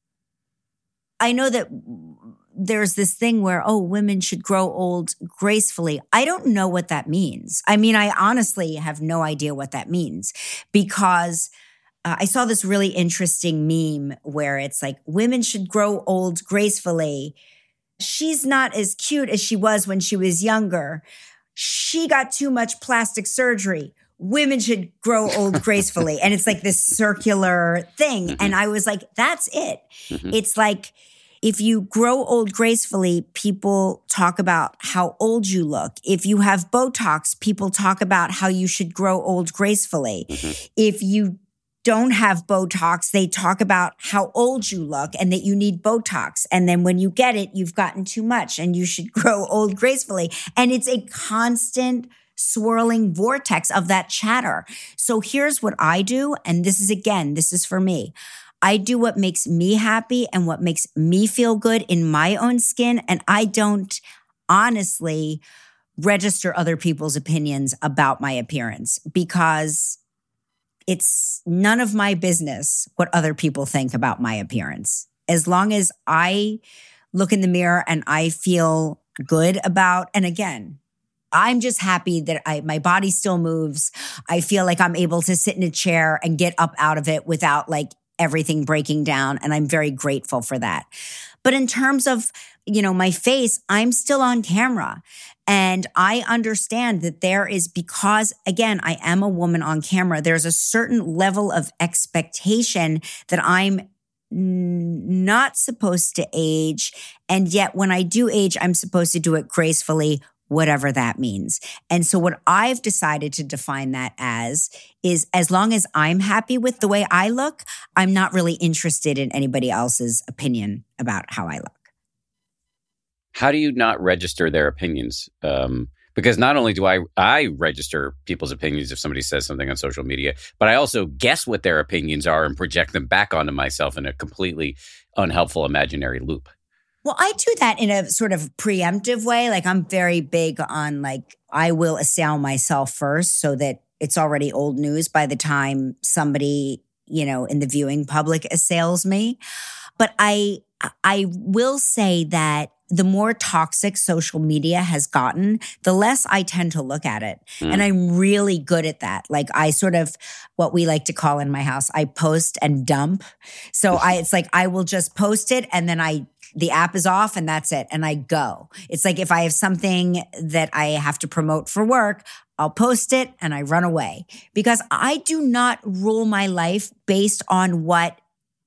B: I know that there's this thing where, oh, women should grow old gracefully. I don't know what that means. I mean, I honestly have no idea what that means because uh, I saw this really interesting meme where it's like, women should grow old gracefully. She's not as cute as she was when she was younger. She got too much plastic surgery. Women should grow old gracefully. And it's like this circular thing. Mm-hmm. And I was like, that's it. Mm-hmm. It's like, if you grow old gracefully, people talk about how old you look. If you have Botox, people talk about how you should grow old gracefully. Mm-hmm. If you don't have Botox, they talk about how old you look and that you need Botox. And then when you get it, you've gotten too much and you should grow old gracefully. And it's a constant swirling vortex of that chatter. So here's what I do. And this is, again, this is for me. I do what makes me happy and what makes me feel good in my own skin. And I don't honestly register other people's opinions about my appearance because it's none of my business what other people think about my appearance. As long as I look in the mirror and I feel good about, and again, I'm just happy that I, my body still moves. I feel like I'm able to sit in a chair and get up out of it without like everything breaking down. And I'm very grateful for that. But in terms of, you know, my face, I'm still on camera. And I understand that there is, because again, I am a woman on camera, there's a certain level of expectation that I'm n- not supposed to age. And yet when I do age, I'm supposed to do it gracefully, whatever that means. And so what I've decided to define that as is, as long as I'm happy with the way I look, I'm not really interested in anybody else's opinion about how I look.
A: How do you not register their opinions? Um, because not only do I I register people's opinions if somebody says something on social media, but I also guess what their opinions are and project them back onto myself in a completely unhelpful imaginary loop.
B: Well, I do that in a sort of preemptive way. Like I'm very big on like, I will assail myself first so that it's already old news by the time somebody, you know, in the viewing public assails me. But I, I will say that the more toxic social media has gotten, the less I tend to look at it. Mm. And I'm really good at that. Like I sort of, what we like to call in my house, I post and dump. So I, it's like, I will just post it and then I, the app is off and that's it. And I go. It's like if I have something that I have to promote for work, I'll post it and I run away because I do not rule my life based on what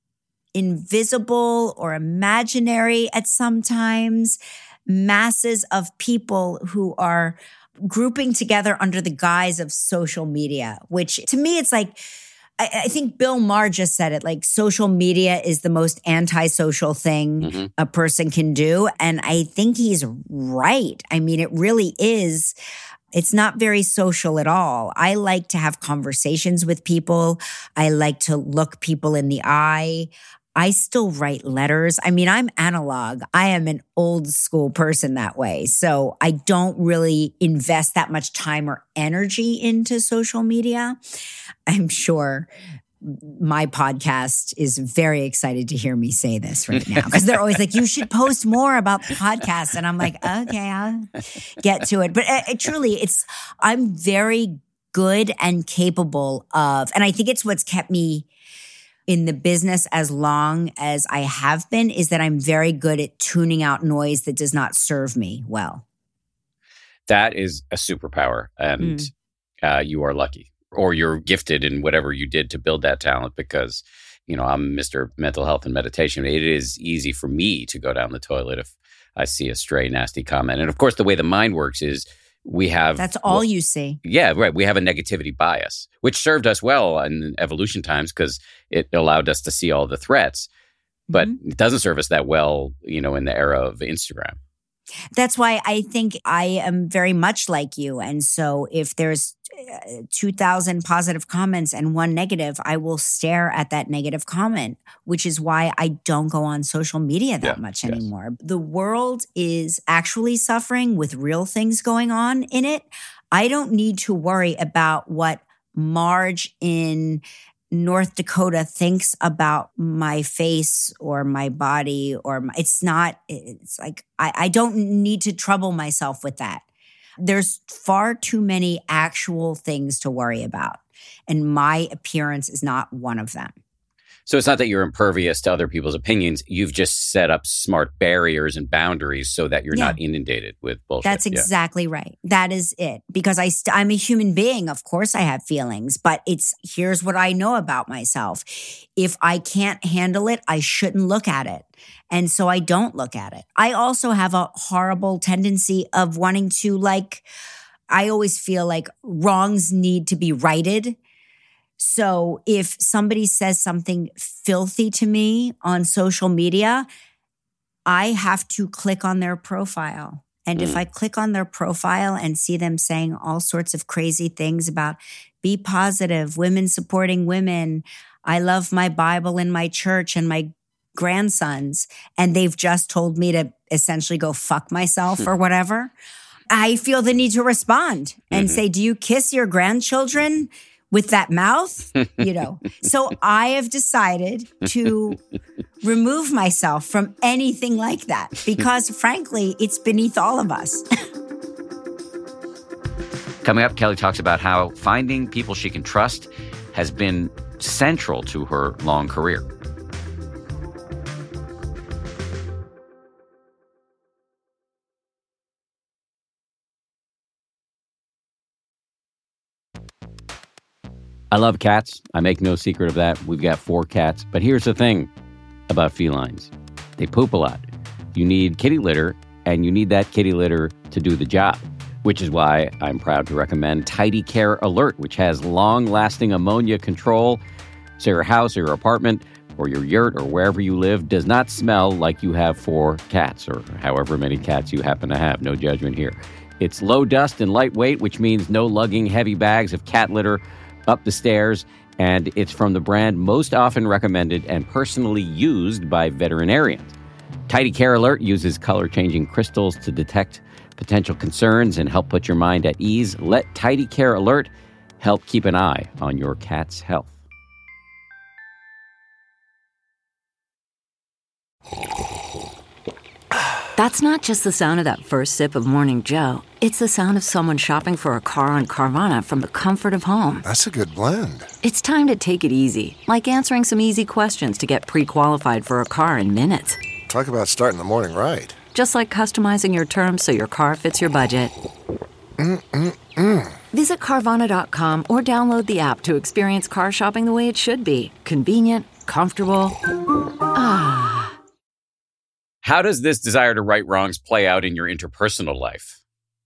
B: invisible or imaginary at sometimes masses of people who are grouping together under the guise of social media, which to me, it's like, I, I think Bill Maher just said it, like social media is the most antisocial thing mm-hmm. a person can do. And I think he's right. I mean, it really is. It's not very social at all. I like to have conversations with people. I like to look people in the eye. I still write letters. I mean, I'm analog. I am an old school person that way. So I don't really invest that much time or energy into social media. I'm sure my podcast is very excited to hear me say this right now because they're always like, you should post more about the podcast. And I'm like, okay, I'll get to it. But it, it truly, it's, I'm very good and capable of, and I think it's what's kept me in the business as long as I have been, is that I'm very good at tuning out noise that does not serve me well.
A: That is a superpower, and mm. uh, you are lucky, or you're gifted in whatever you did to build that talent, because, you know, I'm Mister Mental Health and Meditation. It is easy for me to go down the toilet if I see a stray, nasty comment. And of course, the way the mind works is we have...
B: That's all well, you see.
A: Yeah, right. We have a negativity bias, which served us well in evolution times because it allowed us to see all the threats. But mm-hmm. it doesn't serve us that well, you know, in the era of Instagram.
B: That's why I think I am very much like you. And so if there's two thousand positive comments and one negative, I will stare at that negative comment, which is why I don't go on social media that yeah, much yes. anymore. The world is actually suffering with real things going on in it. I don't need to worry about what Marge in North Dakota thinks about my face or my body or my, it's not, it's like, I, I don't need to trouble myself with that. There's far too many actual things to worry about. And my appearance is not one of them.
A: So it's not that you're impervious to other people's opinions. You've just set up smart barriers and boundaries so that you're yeah. not inundated with bullshit.
B: That's exactly yeah. right. That is it. Because I st- I'm a human being. Of course I have feelings, but it's here's what I know about myself. If I can't handle it, I shouldn't look at it. And so I don't look at it. I also have a horrible tendency of wanting to like, I always feel like wrongs need to be righted. So if somebody says something filthy to me on social media, I have to click on their profile. And mm. if I click on their profile and see them saying all sorts of crazy things about be positive, women supporting women, I love my Bible in my church and my grandsons, and they've just told me to essentially go fuck myself or whatever, I feel the need to respond and mm-hmm. say, do you kiss your grandchildren with that mouth? You know, so I have decided to remove myself from anything like that because frankly, it's beneath all of us.
A: Coming up, Kelly talks about how finding people she can trust has been central to her long career. I love cats. I make no secret of that. We've got four cats. But here's the thing about felines. They poop a lot. You need kitty litter, and you need that kitty litter to do the job, which is why I'm proud to recommend Tidy Care Alert, which has long-lasting ammonia control, so your house or your apartment or your yurt or wherever you live does not smell like you have four cats or however many cats you happen to have. No judgment here. It's low dust and lightweight, which means no lugging heavy bags of cat litter up the stairs, and it's from the brand most often recommended and personally used by veterinarians. Tidy Care Alert uses color-changing crystals to detect potential concerns and help put your mind at ease. Let Tidy Care Alert help keep an eye on your cat's health.
E: That's not just the sound of that first sip of Morning Joe. It's the sound of someone shopping for a car on Carvana from the comfort of home.
F: That's a good blend.
E: It's time to take it easy, like answering some easy questions to get pre-qualified for a car in minutes.
F: Talk about starting the morning right.
E: Just like customizing your terms so your car fits your budget.
F: Mm-mm-mm.
E: Visit Carvana dot com or download the app to experience car shopping the way it should be. Convenient, comfortable. Ah.
A: How does this desire to right wrongs play out in your interpersonal life?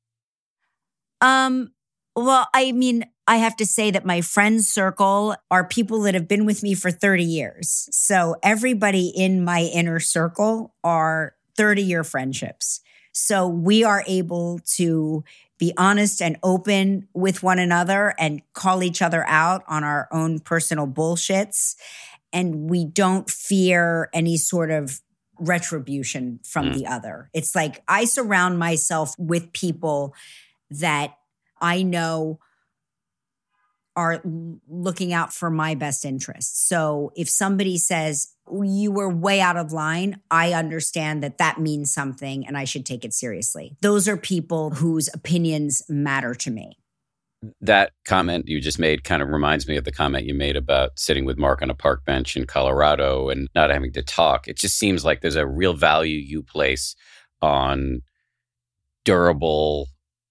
B: Um, well, I mean, I have to say that my friend circle are people that have been with me for thirty years. So everybody in my inner circle are thirty-year friendships. So we are able to be honest and open with one another and call each other out on our own personal bullshits. And we don't fear any sort of retribution from mm. the other. It's like I surround myself with people that I know are looking out for my best interests. So if somebody says, you were way out of line, I understand that that means something and I should take it seriously. Those are people whose opinions matter to me.
A: That comment you just made kind of reminds me of the comment you made about sitting with Mark on a park bench in Colorado and not having to talk. It just seems like there's a real value you place on durable,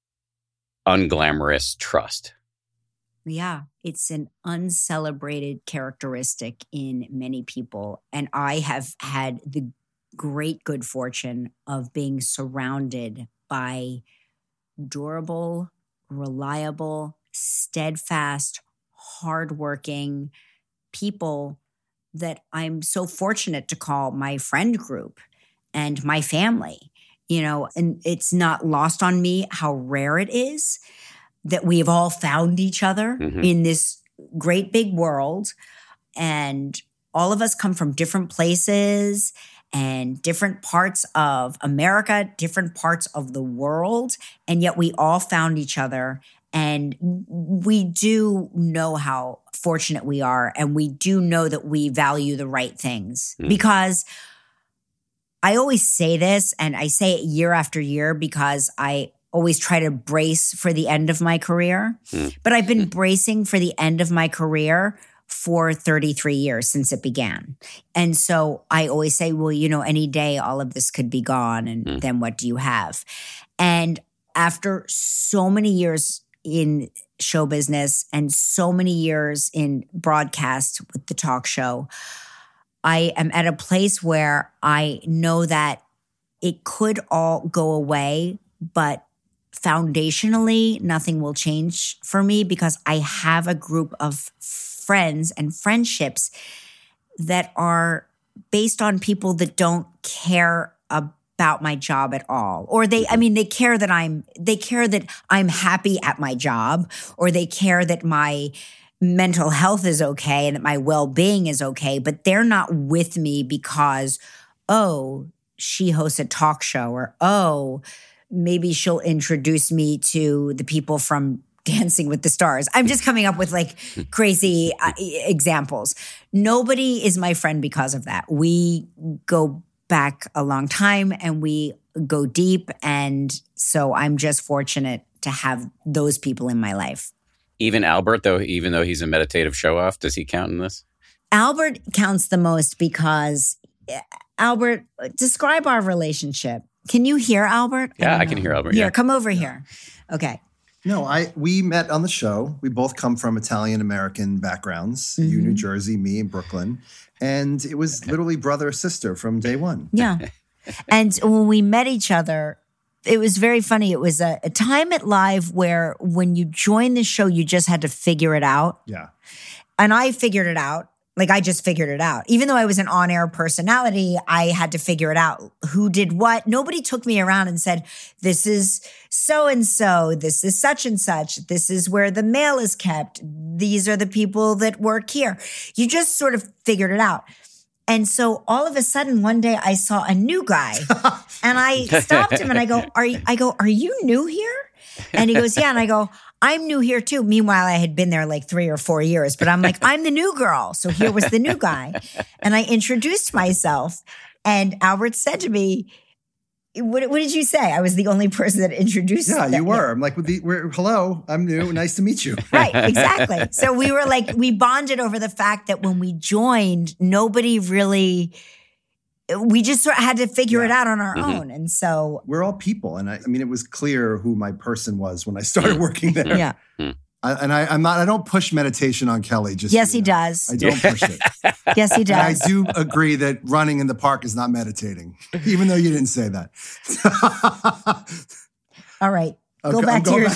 A: unglamorous trust.
B: Yeah, it's an uncelebrated characteristic in many people. And I have had the great good fortune of being surrounded by durable, reliable, steadfast, hardworking people that I'm so fortunate to call my friend group and my family, you know, and it's not lost on me how rare it is that we have all found each other mm-hmm. in this great big world. And all of us come from different places and different parts of America, different parts of the world. And yet we all found each other. And we do know how fortunate we are. And we do know that we value the right things. Mm. Because I always say this, and I say it year after year because I always try to brace for the end of my career. Mm. But I've been mm. bracing for the end of my career for thirty-three years since it began. And so I always say, well, you know, any day all of this could be gone. And mm. then what do you have? And after so many years in show business and so many years in broadcast with the talk show, I am at a place where I know that it could all go away, but foundationally, nothing will change for me because I have a group of friends and friendships that are based on people that don't care about my job at all. Or they, I mean, they care that I'm, they care that I'm happy at my job, or they care that my mental health is okay and that my well-being is okay, but they're not with me because, oh, she hosts a talk show, or, oh, maybe she'll introduce me to the people from Dancing with the Stars. I'm just coming up with like crazy uh, examples. Nobody is my friend because of that. We go back a long time and we go deep. And so I'm just fortunate to have those people in my life.
A: Even Albert, though, even though he's a meditative show-off, does he count in this?
B: Albert counts the most because, Albert, describe our relationship. Can you hear Albert?
A: Yeah, I,
B: I
A: can hear Albert.
B: Here,
A: yeah.
B: come over here. Okay.
C: No, I we met on the show. We both come from Italian-American backgrounds. Mm-hmm. You, New Jersey, me, Brooklyn. And it was literally brother or sister from day one.
B: Yeah. And when we met each other, it was very funny. It was a, a time at Live where when you joined the show, you just had to figure it out.
C: Yeah.
B: And I figured it out. Like, I just figured it out. Even though I was an on-air personality, I had to figure it out. Who did what? Nobody took me around and said, this is so-and-so, this is such and such, this is where the mail is kept, these are the people that work here. You just sort of figured it out. And so all of a sudden, one day I saw a new guy and I stopped him and I go, are you, I go, are you new here? And he goes, yeah. And I go, I'm new here too. Meanwhile, I had been there like three or four years, but I'm like, I'm the new girl. So here was the new guy. And I introduced myself and Albert said to me, what, what did you say? I was the only person that introduced
C: Yeah,
B: them.
C: you were. I'm like, we're, hello, I'm new. Nice to meet you.
B: Right, exactly. So we were like, we bonded over the fact that when we joined, nobody really, we just sort of had to figure
C: yeah.
B: it out on our
A: mm-hmm.
B: own. And so
C: we're all people. And I, I mean, it was clear who my person was when I started working there.
B: Yeah.
C: I, and I, I'm not, I don't push meditation on Kelly. Just
B: Yes,
C: you
B: he
C: know.
B: does.
C: I don't push it.
B: Yes, he does.
C: And I do agree that running in the park is not meditating, even though you didn't say that.
B: All right. Go
C: Okay,
B: back to your...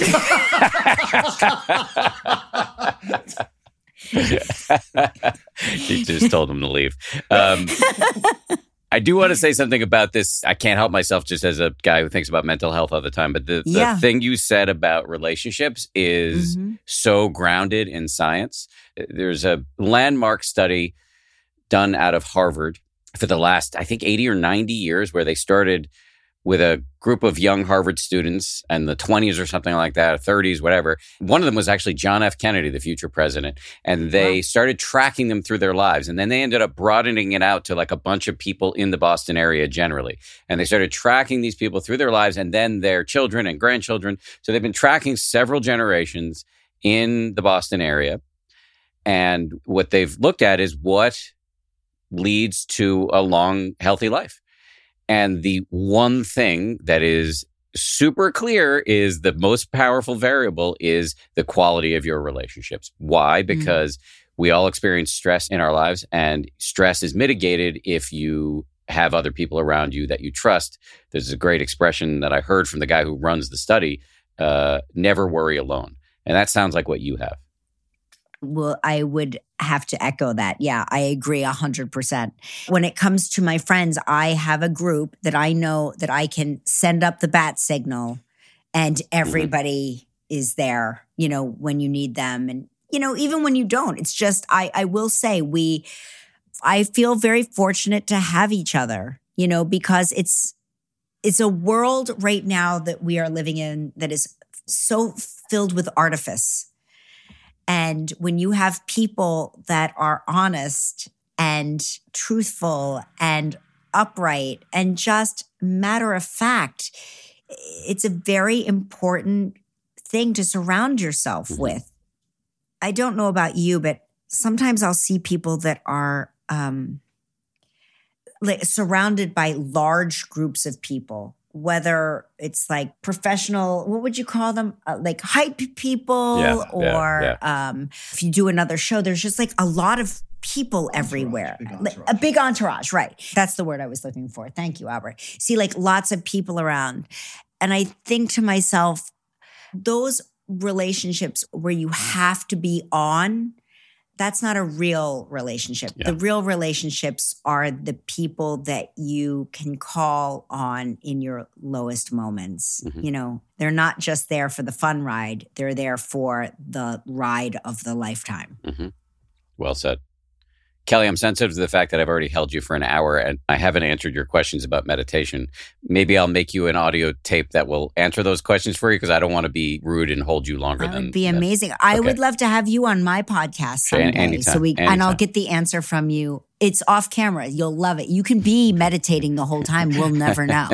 A: Back. You just told him to leave. Um, I do want to say something about this. I can't help myself just as a guy who thinks about mental health all the time. But the,
B: yeah.
A: the thing you said about relationships is mm-hmm. so grounded in science. There's a landmark study done out of Harvard for the last, I think, eighty or ninety years, where they started with a group of young Harvard students in the twenties or something like that, thirties, whatever. One of them was actually John F. Kennedy, the future president. And they wow. started tracking them through their lives. And then they ended up broadening it out to like a bunch of people in the Boston area generally. And they started tracking these people through their lives and then their children and grandchildren. So they've been tracking several generations in the Boston area. And what they've looked at is what leads to a long, healthy life. And the one thing that is super clear is the most powerful variable is the quality of your relationships. Why? Because mm-hmm. we all experience stress in our lives, and stress is mitigated if you have other people around you that you trust. There's a great expression that I heard from the guy who runs the study, uh, never worry alone. And that sounds like what you have.
B: Well, I would have to echo that. Yeah, I agree one hundred percent. When it comes to my friends, I have a group that I know that I can send up the bat signal and everybody mm-hmm. is there, you know, when you need them. And, you know, even when you don't, it's just, I, I will say we, I feel very fortunate to have each other, you know, because it's, it's a world right now that we are living in that is so filled with artifice. And when you have people that are honest and truthful and upright and just matter of fact, it's a very important thing to surround yourself mm-hmm. with. I don't know about you, but sometimes I'll see people that are um, like surrounded by large groups of people, whether it's like professional, what would you call them? Uh, like hype people
A: yeah,
B: or
A: yeah, yeah.
B: Um, if you do another show, there's just like a lot of people entourage, everywhere. Big like, a big entourage, right. That's the word I was looking for. Thank you, Albert. See like lots of people around. And I think to myself, those relationships where you have to be on, that's not a real relationship. Yeah. The real relationships are the people that you can call on in your lowest moments. Mm-hmm. You know, they're not just there for the fun ride. They're there for the ride of the lifetime.
A: Mm-hmm. Well said. Kelly, I'm sensitive to the fact that I've already held you for an hour and I haven't answered your questions about meditation. Maybe I'll make you an audio tape that will answer those questions for you because I don't want to be rude and hold you longer
B: that
A: than
B: would be
A: than,
B: amazing. I
A: okay.
B: would love to have you on my podcast someday.
A: Anytime,
B: so we
A: anytime.
B: and I'll get the answer from you. It's off camera. You'll love it. You can be meditating the whole time. We'll never know.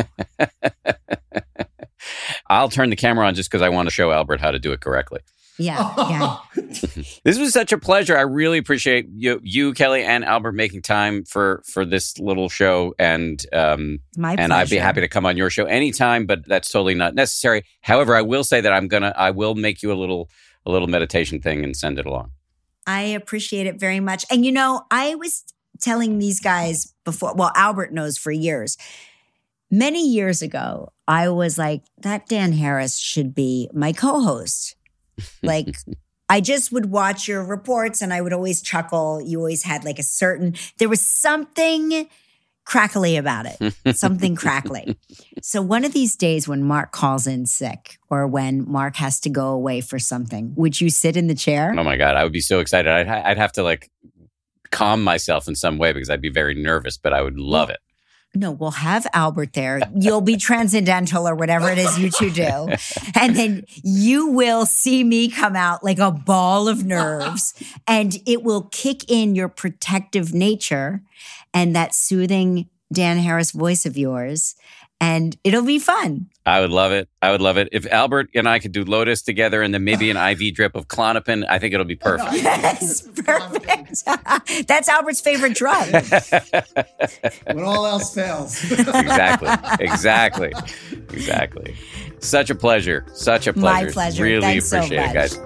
A: I'll turn the camera on just because I want to show Albert how to do it correctly.
B: Yeah, yeah.
A: This was such a pleasure. I really appreciate you, you, Kelly, and Albert making time for for this little show. And um,
B: my
A: and
B: pleasure.
A: I'd be happy to come on your show anytime, but that's totally not necessary. However, I will say that I'm gonna, I will make you a little a little meditation thing and send it along.
B: I appreciate it very much. And you know, I was telling these guys before. Well, Albert knows for years. Many years ago, I was like, that Dan Harris should be my co-host. Like, I just would watch your reports and I would always chuckle. You always had like a certain, there was something crackly about it, something crackly. So one of these days when Mark calls in sick or when Mark has to go away for something, would you sit in the chair?
A: Oh my God, I would be so excited. I'd, I'd have to like calm myself in some way because I'd be very nervous, but I would love it.
B: No, we'll have Albert there. You'll be transcendental or whatever it is you two do. And then you will see me come out like a ball of nerves and it will kick in your protective nature and that soothing Dan Harris voice of yours. And it'll be fun.
A: I would love it. I would love it. If Albert and I could do Lotus together and then maybe an I V drip of Klonopin, I think it'll be perfect.
B: Yes, perfect. That's Albert's favorite drug.
C: When all else fails.
A: Exactly. Exactly. Exactly. Such a pleasure. Such a pleasure.
B: My pleasure.
A: Really
B: Thanks
A: appreciate
B: so
A: it, guys.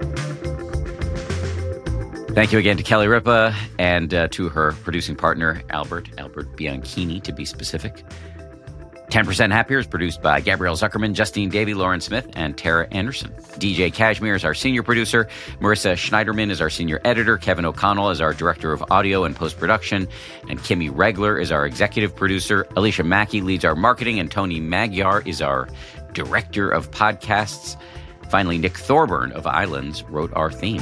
A: Thank you again to Kelly Ripa and uh, to her producing partner, Albert, Albert Bianchini, to be specific. ten percent Happier is produced by Gabrielle Zuckerman, Justine Davey, Lauren Smith, and Tara Anderson. D J Cashmere is our senior producer. Marissa Schneiderman is our senior editor. Kevin O'Connell is our director of audio and post-production. And Kimmy Regler is our executive producer. Alicia Mackey leads our marketing. And Tony Magyar is our director of podcasts. Finally, Nick Thorburn of Islands wrote our theme.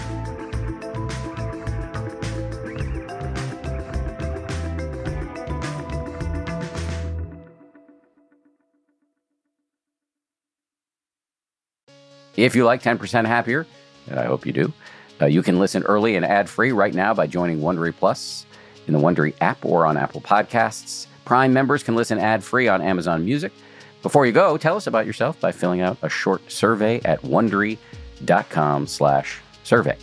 A: If you like ten percent Happier, and I hope you do, uh, you can listen early and ad-free right now by joining Wondery Plus in the Wondery app or on Apple Podcasts. Prime members can listen ad-free on Amazon Music. Before you go, tell us about yourself by filling out a short survey at Wondery.com slash survey.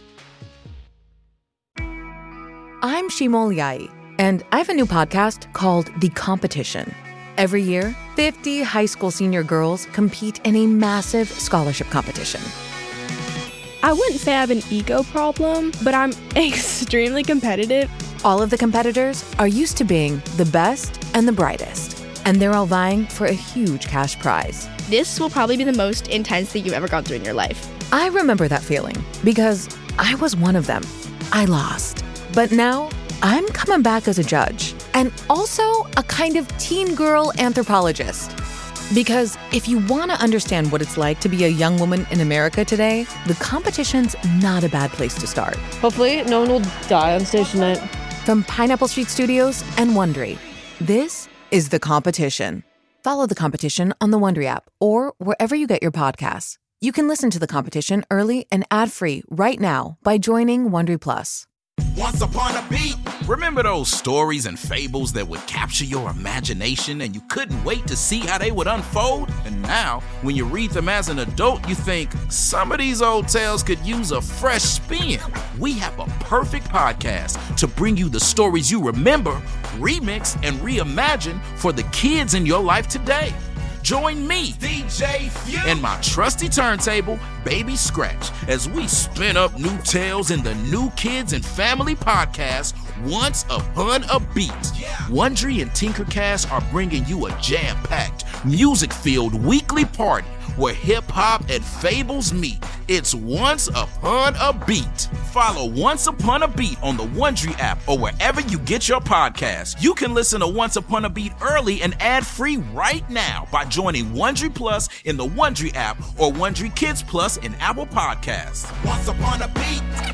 G: I'm Shimol Yai, and I have a new podcast called The Competition. Every year, fifty high school senior girls compete in a massive scholarship competition.
H: I wouldn't say I have an ego problem, but I'm extremely competitive.
G: All of the competitors are used to being the best and the brightest, and they're all vying for a huge cash prize.
H: This will probably be the most intense thing you've ever gone through in your life.
G: I remember that feeling because I was one of them. I lost. But now, I'm coming back as a judge and also a kind of teen girl anthropologist. Because if you want to understand what it's like to be a young woman in America today, The Competition's not a bad place to start.
I: Hopefully, no one will die on stage tonight.
G: From Pineapple Street Studios and Wondery, this is The Competition. Follow The Competition on the Wondery app or wherever you get your podcasts. You can listen to The Competition early and ad-free right now by joining Wondery Plus.
J: Once upon a beat, Remember those stories and fables that would capture your imagination and you couldn't wait to see how they would unfold? And now, when you read them as an adult, you think, some of these old tales could use a fresh spin. We have a perfect podcast to bring you the stories you remember, remix, and reimagine for the kids in your life today. Join me, D J Few, and my trusty turntable, Baby Scratch, as we spin up new tales in the New Kids and Family podcast, Once Upon a Beat. Wondery and Tinkercast are bringing you a jam-packed, music-filled weekly party where hip-hop and fables meet. It's Once Upon a Beat. Follow Once Upon a Beat on the Wondery app or wherever you get your podcasts. You can listen to Once Upon a Beat early and ad-free right now by joining Wondery Plus in the Wondery app or Wondery Kids Plus in Apple Podcasts. Once Upon a Beat.